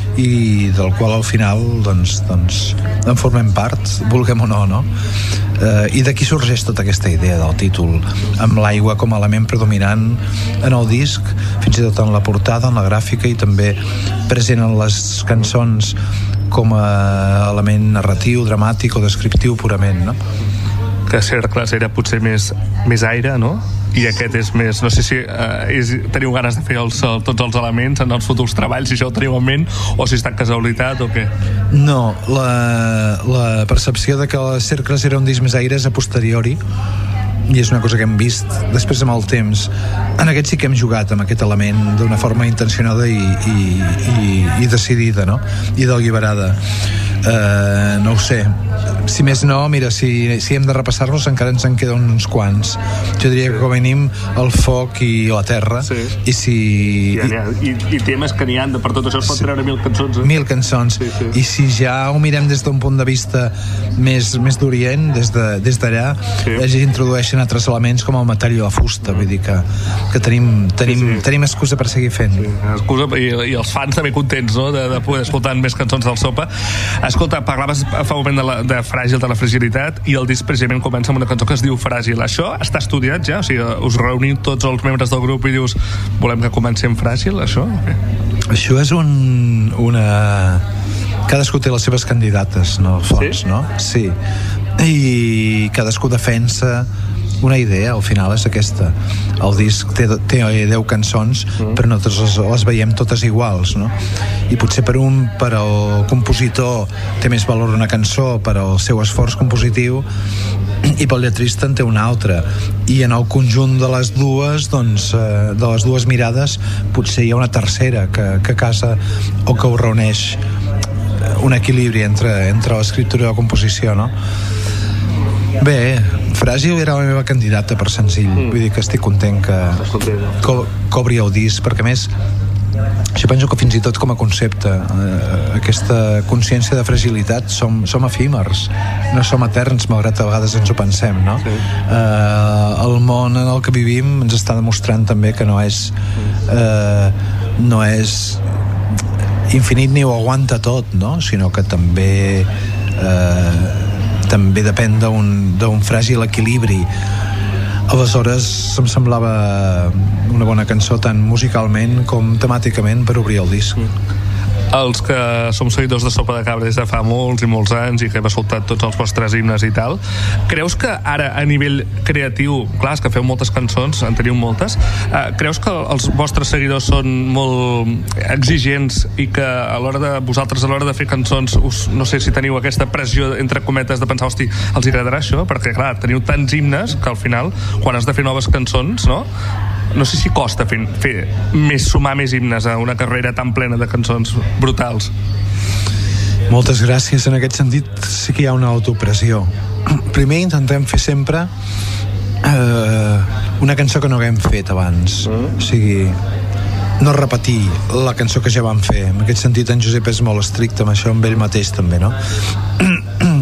i del qual al final doncs, doncs en formem part, vulguem o no, no? Eh, i d'aquí sorgeix tota aquesta idea del títol, amb l'aigua com a element predominant en el disc, fins i tot en la portada, en la gràfica, i també present en les cançons com a element narratiu, dramàtic o descriptiu purament, no? Que Cercles era potser més, més aire, no? I aquest és més, no sé si eh, és, teniu ganes de fer els, tots els elements en els futurs treballs, si això ho teniu en ment, o si està en casualitat o què? No, la, la percepció de que Cercles era un disc més aire és a posteriori, i és una cosa que hem vist després amb el temps. En aquest sí que hem jugat amb aquest element d'una forma intencionada i, i, i, i decidida, no? I deliberada. Uh, no ho sé, si més no, mira, si, si hem de repassar-los encara ens en queden uns quants. Jo diria que com a mínim el foc i la terra, sí. I si I, i, i temes que n'hi ha, per tot això es pot sí. treure mil cançons, eh? mil cançons, sí, sí. I si ja ho mirem des d'un punt de vista més, més d'orient, des d'allà de, des sí. ja introdueixen altres elements com el metall i la fusta, vull dir que, que tenim, tenim, sí, sí. tenim excusa per seguir fent, sí. Excusa, i, i els fans també contents, no? de, de poder escoltar més cançons del Sopa. Escolta, parlaves fa un moment de, la, de Fràgil, de la fragilitat, i el disc precisament comença amb una cançó que es diu Fràgil. Això està estudiat ja? O sigui, us reuniu tots els membres del grup i dius, volem que comenci amb Fràgil, això? Això és un, una... Cadascú té les seves candidates, no, al fons, sí? No? Sí. I cadascú defensa una idea, al final és aquesta. El disc té, té deu cançons, mm. però nosaltres les, les veiem totes iguals, no? I potser per un, per al compositor té més valor una cançó per al seu esforç compositiu, i pel lletrista en té una altra, i en el conjunt de les dues, doncs, eh, de les dues mirades potser hi ha una tercera que, que casa o que ho reuneix un equilibri entre, entre l'escriptura i la composició, no? Bé, Fràgil era la meva candidata per senzill, mm. vull dir que estic content que co cobri el disc, perquè a més jo penso que fins i tot com a concepte eh, aquesta consciència de fragilitat som, som efímers, no som eterns malgrat a vegades ens ho pensem, no? Sí. Eh, el món en el que vivim ens està demostrant també que no és eh, no és infinit ni ho aguanta tot, no? Sinó que també eh, també depèn d'un fràgil equilibri. Aleshores em semblava una bona cançó tant musicalment com temàticament per obrir el disc. Els que som seguidors de Sopa de Cabra des de fa molts i molts anys i que hem escoltat tots els vostres himnes i tal, creus que ara a nivell creatiu, clar, és que feu moltes cançons, en teniu moltes, eh, creus que els vostres seguidors són molt exigents i que a l'hora de vosaltres a l'hora de fer cançons us, no sé si teniu aquesta pressió entre cometes de pensar, hosti, els agradarà això? Perquè clar, teniu tants himnes que al final quan has de fer noves cançons, no? No sé si costa fer, fer més, sumar més himnes a una carrera tan plena de cançons brutals. Moltes gràcies. En aquest sentit sí que hi ha una autopressió. Primer intentem fer sempre eh, una cançó que no haguem fet abans, mm. o sigui, no repetir la cançó que ja vam fer. En aquest sentit en Josep és molt estricte amb això, amb ell mateix també, no?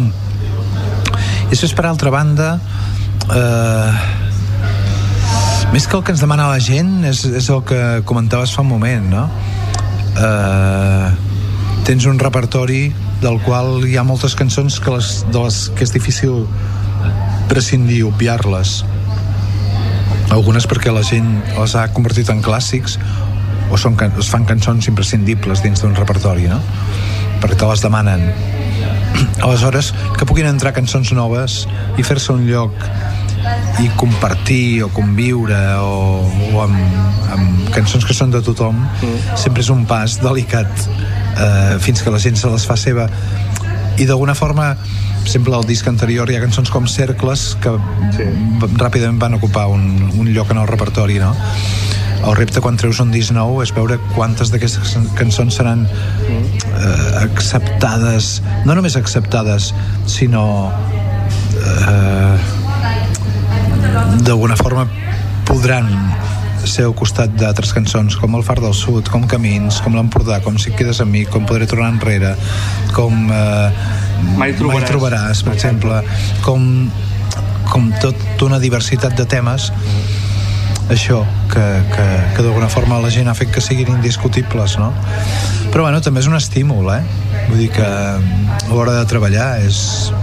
I després per altra banda eh, més que el que ens demana la gent és, és el que comentaves fa un moment, no? Uh, tens un repertori del qual hi ha moltes cançons que, les, de les que és difícil prescindir, obviar-les, algunes perquè la gent les ha convertit en clàssics o són, es fan cançons imprescindibles dins d'un repertori, no? Perquè te les demanen. Aleshores, que puguin entrar cançons noves i fer-se un lloc i compartir o conviure o, o amb, amb cançons que són de tothom, mm. sempre és un pas delicat, eh, fins que la gent se les fa seva. I d'alguna forma, sempre al disc anterior hi ha cançons com Cercles que sí. ràpidament van ocupar un, un lloc en el repertori, no? El repte quan treus un disc nou és veure quantes d'aquestes cançons seran eh, acceptades, no només acceptades, sinó eh, d'alguna forma podran ser al costat d'altres cançons com El Far del Sud, com Camins, com l'Empordà, com Si et quedes amb mi, com Podré tornar enrere, com eh, Mai trobaràs, Mai trobaràs per exemple, com, com tota una diversitat de temes. Això, que, que, que d'alguna forma la gent ha fet que siguin indiscutibles, no? Però bueno, també és un estímul, eh? Vull dir que a l'hora de treballar és...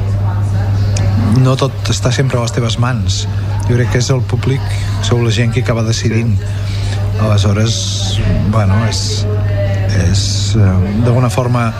no tot està sempre a les teves mans. Jo crec que és el públic, sou la gent que acaba decidint. Aleshores, bueno, és, és d'alguna forma,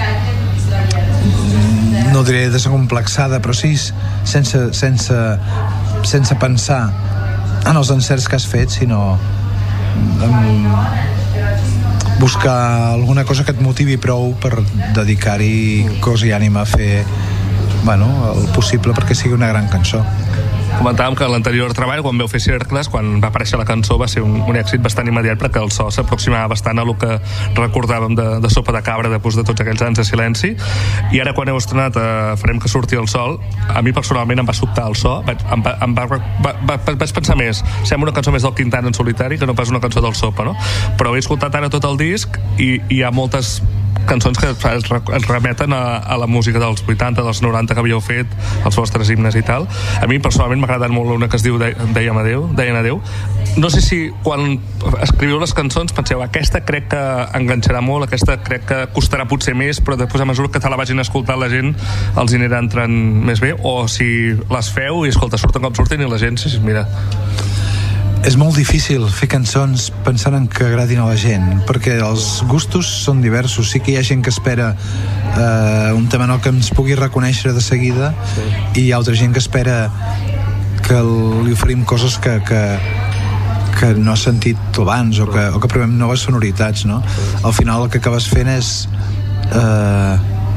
no diré desacomplexada, però sí sense, sense, sense pensar en els encerts que has fet, sinó en buscar alguna cosa que et motivi prou per dedicar-hi cos i ànima a fer, bueno, el possible perquè sigui una gran cançó. Comentàvem que l'anterior treball, quan veu fer Cercles, quan va aparèixer la cançó, va ser un, un èxit bastant immediat perquè el so s'aproximava bastant a lo que recordàvem de, de Sopa de Cabra després de tots aquells anys de silenci. I ara quan heu estrenat a Farem que surti el sol, a mi personalment em va sobtar el so, vaig, em va, em va, va, va, vaig pensar més, sembla una cançó més del Quintana en solitari que no pas una cançó del Sopa, no? Però he escoltat ara tot el disc i hi ha moltes cançons que es remeten a, a la música dels vuitanta, dels noranta que havíeu fet, els vostres himnes i tal. A mi personalment m'ha agradat molt una que es diu de, Dèiem adeu, Deien adeu. No sé si quan escriviu les cançons penseu, aquesta crec que enganxarà molt, aquesta crec que costarà potser més, però després a mesura que te la vagin escoltant la gent els hi anirà entrant més bé, o si les feu i escolta, surten com surten i la gent, sí, mira... És molt difícil fer cançons pensant en que agradin a la gent, perquè els gustos són diversos. Sí que hi ha gent que espera eh, un tema nou que ens pugui reconèixer de seguida, sí. I hi ha altra gent que espera que li oferim coses que, que, que no has sentit abans, o que, o que provem noves sonoritats, no? Sí. Al final el que acabes fent és eh,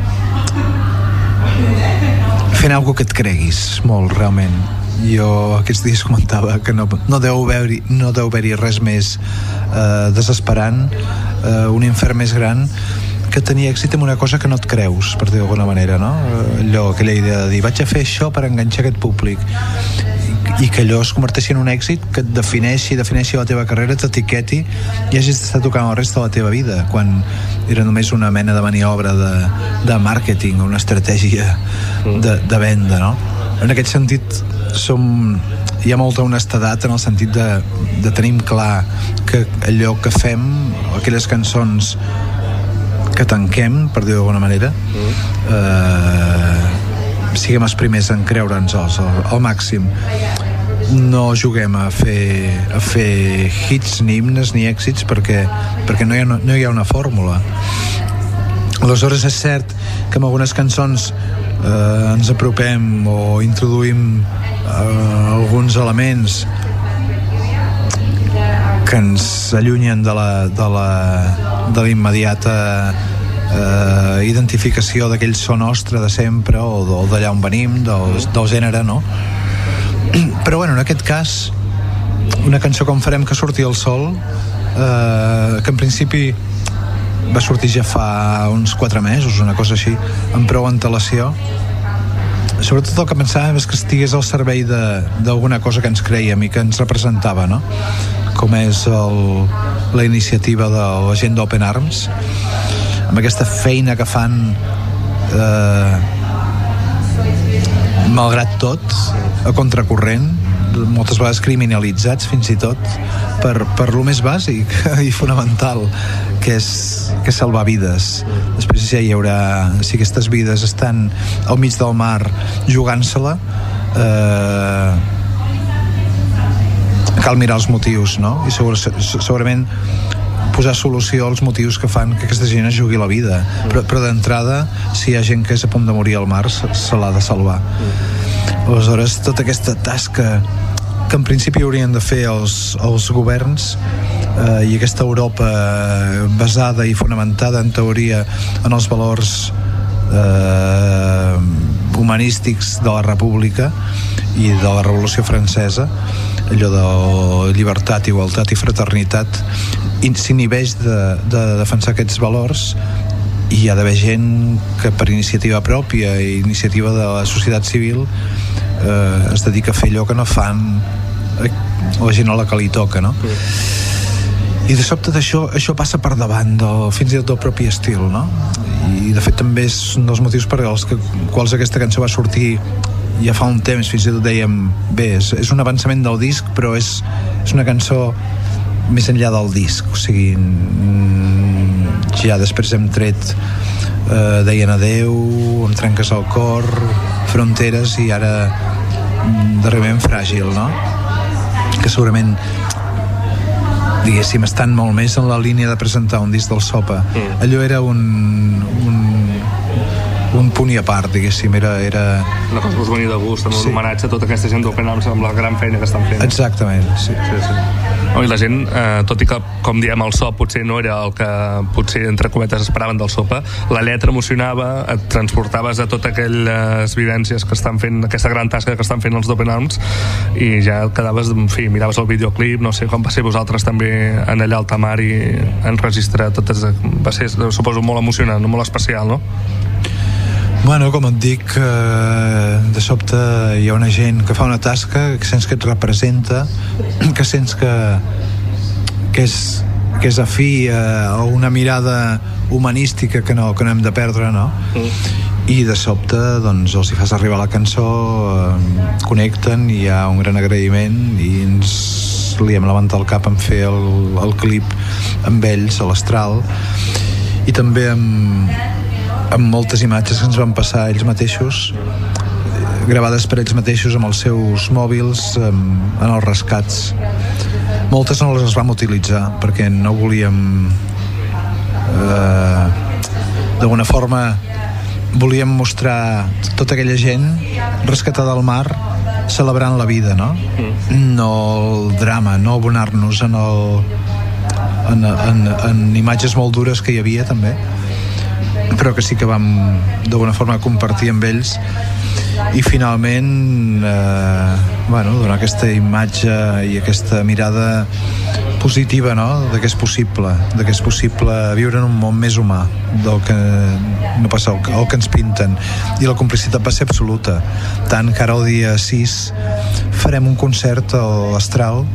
fent alguna que et creguis molt, realment. Jo aquests dies comentava que no, no deu haver-hi no deu haver-hi res més eh, desesperant, eh, un infern més gran que tenir èxit en una cosa que no et creus, per dir d'alguna manera, no? Allò, aquella idea de dir vaig a fer això per enganxar aquest públic i, i que allò es converteixi en un èxit que et defineixi, defineixi la teva carrera, t'etiqueti i hagis d'estar tocant el rest de la teva vida, quan era només una mena de maniobra de, de màrqueting, una estratègia de, de venda, no? En aquest sentit som, hi ha molta honestedat en el sentit de, de tenim clar que allò que fem, aquelles cançons que tanquem, per dir d'alguna manera, eh, siguem els primers en creure'ns al, al màxim. No juguem a fer, a fer hits, ni himnes, ni èxits, perquè, perquè no, hi ha, no hi ha una fórmula. Aleshores és cert que amb algunes cançons eh, ens apropem o introduïm eh, alguns elements que ens allunyen de la, de la, de la immediata eh, identificació d'aquell so nostre de sempre o, o d'allà on venim, del, del gènere, no? Però bueno, en aquest cas una cançó com Farem que surti el sol, eh, que en principi va sortir ja fa uns quatre mesos, una cosa així, amb prou antelació. Sobretot el que pensàvem és que estigués al servei d'alguna cosa que ens creiem i que ens representava, no? Com és el, la iniciativa de la gent d'Open Arms, amb aquesta feina que fan eh, malgrat tot, a contracorrent, moltes vegades criminalitzats fins i tot per, per lo més bàsic i fonamental, que és, que és salvar vides. Després ja hi haurà, si aquestes vides estan al mig del mar jugant-se-la, eh, cal mirar els motius, no? I segur, segurament posar solució als motius que fan que aquesta gent es jugui la vida, però, però d'entrada, si hi ha gent que és a punt de morir al mar, se, se l'ha de salvar. Aleshores, tota aquesta tasca que en principi haurien de fer els, els governs, eh, i aquesta Europa basada i fonamentada en teoria en els valors eh, humanístics de la República i de la Revolució Francesa, allò de llibertat, igualtat i fraternitat, s'inhibeix de, de defensar aquests valors, i hi ha d'haver gent que per iniciativa pròpia i iniciativa de la societat civil eh, es dedica a fer allò que no fan la gent a la que li toca, no? I de sobte d'això, això passa per davant del, fins i tot del propi estil, no? I de fet també és un dels motius per als que, quals aquesta cançó va sortir ja fa un temps, fins i tot dèiem bé, és, és un avançament del disc, però és, és una cançó més enllà del disc, o sigui ja després hem tret eh, Deien adeu, Em trenques el cor, Fronteres, i ara darrerament Fràgil, no? Que segurament diguéssim estan molt més en la línia de presentar un disc del Sopa. Mm. Allò era un, un un punt i a part, diguéssim, era... era... Una cosa que us venia de gust, amb sí. Un homenatge a tota aquesta gent d'Open Arms, amb la gran feina que estan fent. Exactament, sí. sí, sí. Oh, i la gent, eh, tot i que, com diem, el so potser no era el que potser, entre cometes, esperaven del Sopa, la lletra emocionava, et transportaves a totes aquelles vivències que estan fent, aquesta gran tasca que estan fent els d'Open Arms, i ja quedaves, en fi, miraves el videoclip, no sé, com va ser vosaltres també en allà al Tamar i enregistrar totes... Va ser, suposo, molt emocionant, molt especial, no? Bueno, com et dic, eh, de sobte hi ha una gent que fa una tasca que sents que et representa, que sents que, que, és, que és afí a una mirada humanística que no, que no hem de perdre, no? Mm. I de sobte doncs, els hi fas arribar la cançó, eh, connecten, i hi ha un gran agraïment, i ens li hem levantat el cap en fer el, el clip amb ells a l'Astral, i també amb amb moltes imatges que ens van passar ells mateixos, gravades per ells mateixos amb els seus mòbils, en els rescats. Moltes no les vam utilitzar perquè no volíem eh, d'alguna forma volíem mostrar tota aquella gent rescatada al mar celebrant la vida, no? No el drama, no abonar-nos en, el, en, en, en imatges molt dures que hi havia també, però que sí que vam d'alguna forma compartir amb ells, i finalment eh, bueno, donar aquesta imatge i aquesta mirada positiva, no? De que és possible, de que és possible viure en un món més humà del que no passa, el, el que ens pinten, i la complicitat va ser absoluta, tant que ara el dia sis farem un concert a l'Astral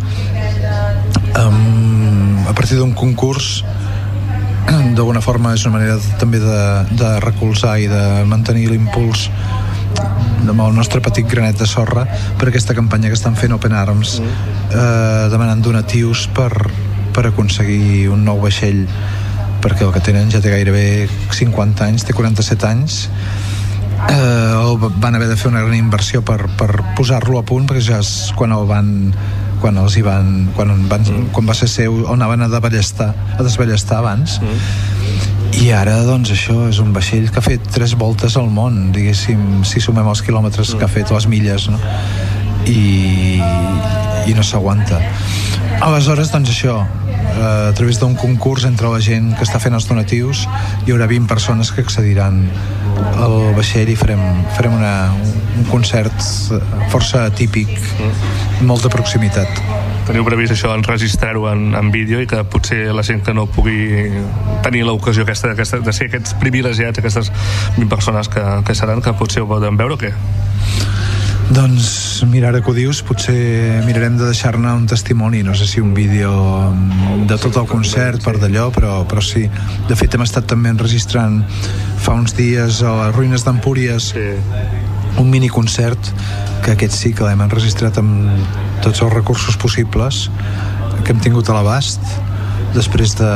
um, a partir d'un concurs. D'alguna forma és una manera també de, de recolzar i de mantenir l'impuls amb el nostre petit granet de sorra per aquesta campanya que estan fent Open Arms, eh, demanant donatius per, per aconseguir un nou vaixell, perquè el que tenen ja té gairebé cinquanta anys, té quaranta-set anys, eh, van haver de fer una gran inversió per, per posar-lo a punt, perquè ja és quan el van quan els hi van, quan, van, mm. quan va ser seu, on anaven a desballestar, a desballestar abans, mm. i ara doncs això és un vaixell que ha fet tres voltes al món, diguéssim, si sumem els quilòmetres mm. que ha fet, les milles, no? I, i no s'aguanta. Aleshores, doncs això, a través d'un concurs entre la gent que està fent els donatius, hi haurà vint persones que accediran al vaixell i farem, farem una, un concert força atípic, amb molta proximitat. Teniu previst això, enregistrar-ho en, en vídeo, i que potser la gent que no pugui tenir l'ocasió aquesta, aquesta, de ser aquests privilegiats, aquestes vint persones que, que seran, que potser ho poden veure o què? Doncs mira, ara que ho dius, potser mirarem de deixar-ne un testimoni, no sé si un vídeo de tot el concert per d'allò, però, però sí, de fet hem estat també enregistrant fa uns dies a les ruïnes d'Empúries, sí, un miniconcert que aquest sí que l'hem enregistrat amb tots els recursos possibles que hem tingut a l'abast després de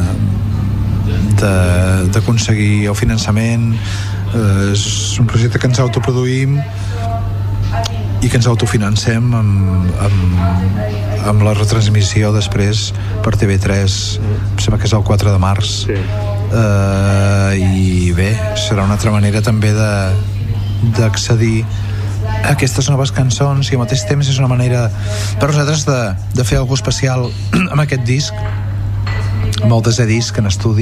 d'aconseguir el finançament. Eh, és un projecte que ens autoproduïm i que ens autofinancem amb, amb, amb la retransmissió després per T V tres, em sembla que és el quatre de març. Sí. Eh, i bé, serà una altra manera també de d'accedir a aquestes noves cançons, i al mateix temps és una manera per nosaltres de, de fer alguna especial amb aquest disc, amb el desè disc en estudi,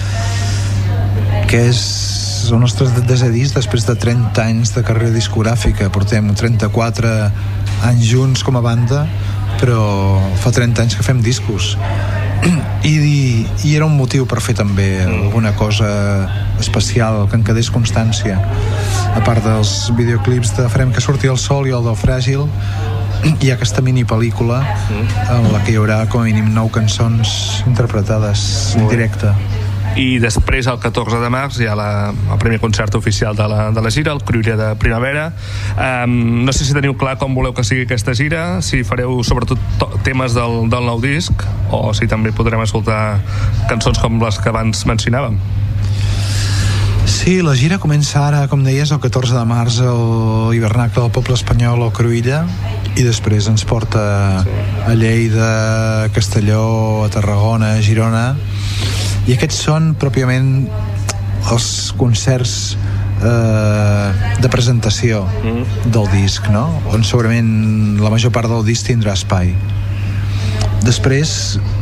que és el nostre desè disc després de trenta anys de carrera discogràfica. Portem trenta-quatre anys junts com a banda, però fa trenta anys que fem discos. I, i era un motiu per fer també alguna cosa especial que en quedés constància, a part dels videoclips de Farem que surti el sol i el del Fràgil. Hi ha aquesta mini pel·lícula en la que hi haurà com a mínim nou cançons interpretades en directe. I després, el catorze de març, hi ha la, el primer concert oficial de la, de la gira, el Cruïlla de Primavera. Um, no sé si teniu clar com voleu que sigui aquesta gira, si fareu sobretot to- temes del, del nou disc, o si també podrem escoltar cançons com les que abans mencionàvem. Sí, la gira comença ara, com deies, el catorze de març al hivernacle del Poble Espanyol o Cruïlla, i després ens porta a Lleida, a Castelló, a Tarragona, a Girona. I aquests són pròpiament els concerts eh, de presentació del disc, no? On segurament la major part del disc tindrà espai. Després,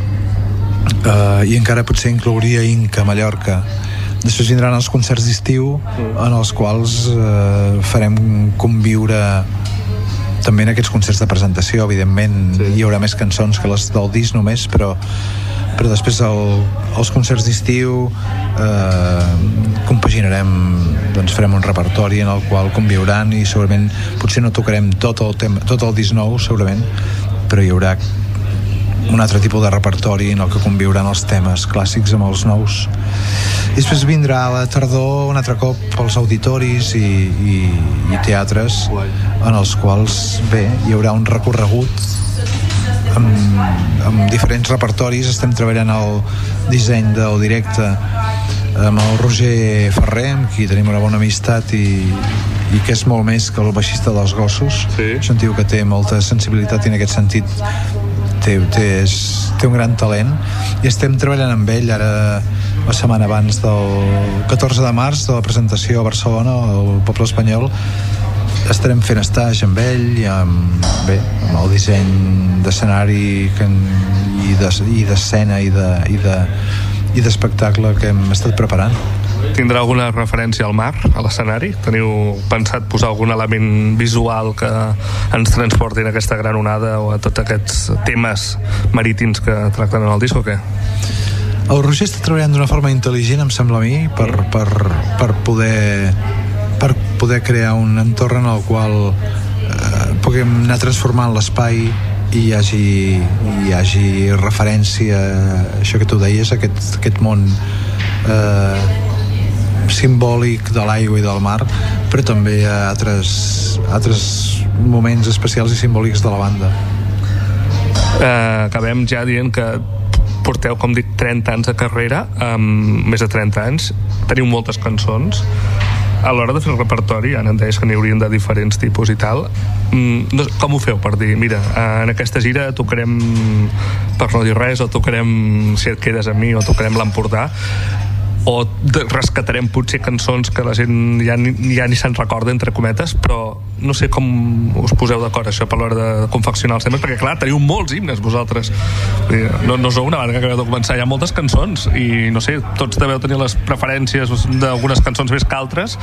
eh, i encara potser inclouria Inca, Mallorca, després vindran els concerts d'estiu en els quals eh, farem conviure també en aquests concerts de presentació. Evidentment sí. Hi haurà més cançons que les del disc només, però però després el, els concerts d'estiu eh, compaginarem, doncs farem un repertori en el qual conviuran, i segurament potser no tocarem tot el, tema, tot el disc nou segurament, però hi haurà un altre tipus de repertori en el que conviuran els temes clàssics amb els nous. I després vindrà a la tardor un altre cop pels auditoris i, i, i teatres en els quals bé, hi haurà un recorregut amb, amb diferents repertoris. Estem treballant el disseny del directe amb el Roger Ferrer, amb qui tenim una bona amistat, i, i que és molt més que el baixista dels Gossos. Sí. És un tio que té molta sensibilitat i en aquest sentit té, té, és, té un gran talent, i estem treballant amb ell ara la setmana abans del catorze de març de la presentació a Barcelona al Poble Espanyol. Estarem fent stage amb ell i amb, bé, amb el disseny d'escenari que, i, de, i d'escena i, de, i, de, i d'espectacle que hem estat preparant. Tindrà alguna referència al mar, a l'escenari? Teniu pensat posar algun element visual que ens transporti en aquesta gran onada o a tots aquests temes marítims que tracten en el disc, o què? El Roger està treballant d'una forma intel·ligent, em sembla a mi, per, per, per poder per poder crear un entorn en el qual eh, puguem anar transformant l'espai i hi hagi, hi hagi referència a això que tu deies, aquest, aquest món eh, simbòlic de l'aigua i del mar, però també a altres, altres moments especials i simbòlics de la banda. Eh, acabem ja dient que porteu, com dic, trenta anys de carrera, amb més de trenta anys, teniu moltes cançons. A l'hora de fer el repertori, ara em deies que n'hi haurien de diferents tipus i tal, no, com ho feu per dir, mira, en aquesta gira tocarem Per no dir res, o tocarem Si et quedes amb mi, o tocarem l'Empordà, o rescatarem potser cançons que la gent ja ni, ja ni se'n recorda, entre cometes, però no sé com us poseu d'acord això per l'hora de confeccionar els temes, perquè clar, teniu molts himnes vosaltres, no, no sou una banda que acabeu de començar, hi ha moltes cançons i no sé, tots deveu tenir les preferències d'algunes cançons més que altres.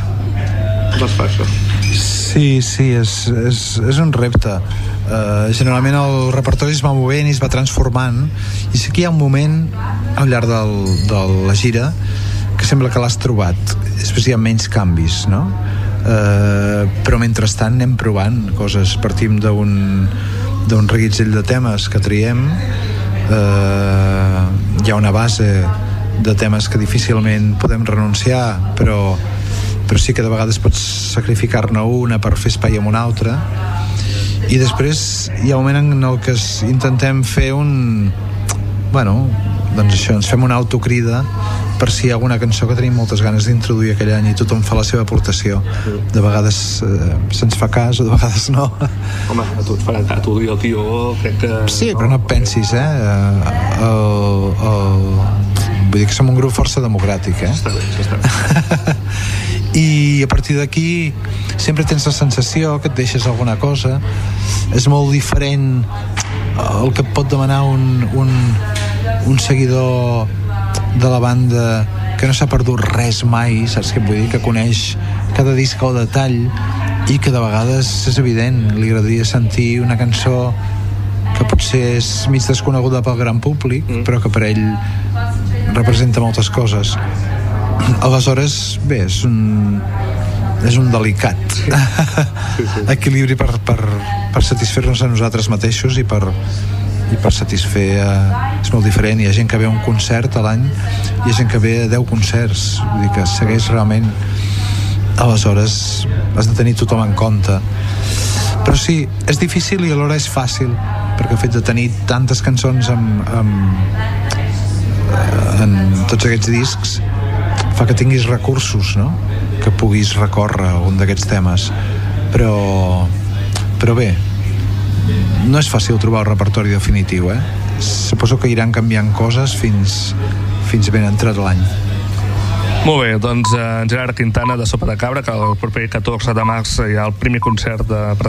Com es fa això? Sí, sí, és, és, és un repte. Uh, generalment el repertori es va movent i es va transformant, i sí que hi ha un moment al llarg del, de la gira que sembla que l'has trobat, després hi ha menys canvis, no? Uh, però mentrestant anem provant coses, partim d'un d'un reguitzell de temes que triem, uh, hi ha una base de temes que difícilment podem renunciar, però, però sí que de vegades pots sacrificar-ne una per fer espai amb una altra. i després hi ha un moment en el que intentem fer un bueno, doncs això, ens fem una autocrida per si hi ha alguna cançó que tenim moltes ganes d'introduir aquell any i tothom fa la seva aportació. De vegades eh, se'ns fa cas, o de vegades no. Home, a tu et farà a tu i el tio, crec que... Sí, però no et pensis, eh? El, el... Vull dir que som un grup força democràtic, eh? Està bé, està bé. I a partir d'aquí sempre tens la sensació que et deixes alguna cosa. És molt diferent el que et pot demanar un, un, un seguidor de la banda que no s'ha perdut res mai, saps què vull dir? Que coneix cada disc al detall i que de vegades és evident, li agradaria sentir una cançó que potser és mig desconeguda pel gran públic, mm. però que per ell representa moltes coses. Aleshores, bé, és un, és un delicat sí. Sí, sí. equilibri per, per, per satisfer-nos a nosaltres mateixos i per, i per satisfer eh, és molt diferent. Hi ha gent que ve a un concert a l'any, hi ha gent que ve a deu concerts, vull dir que segueix realment. Aleshores has de tenir tothom en compte, però sí, és difícil i alhora és fàcil, perquè el fet de tenir tantes cançons amb, amb, en tots aquests discs fa que tinguis recursos, no? Que puguis recórrer un d'aquests temes, però però bé, no és fàcil trobar el repertori definitiu, eh? Suposo que iran canviant coses fins, fins ben entrat l'any. Molt bé, doncs en Gerard Quintana de Sopa de Cabra, que el proper catorze de març hi ha el primer concert de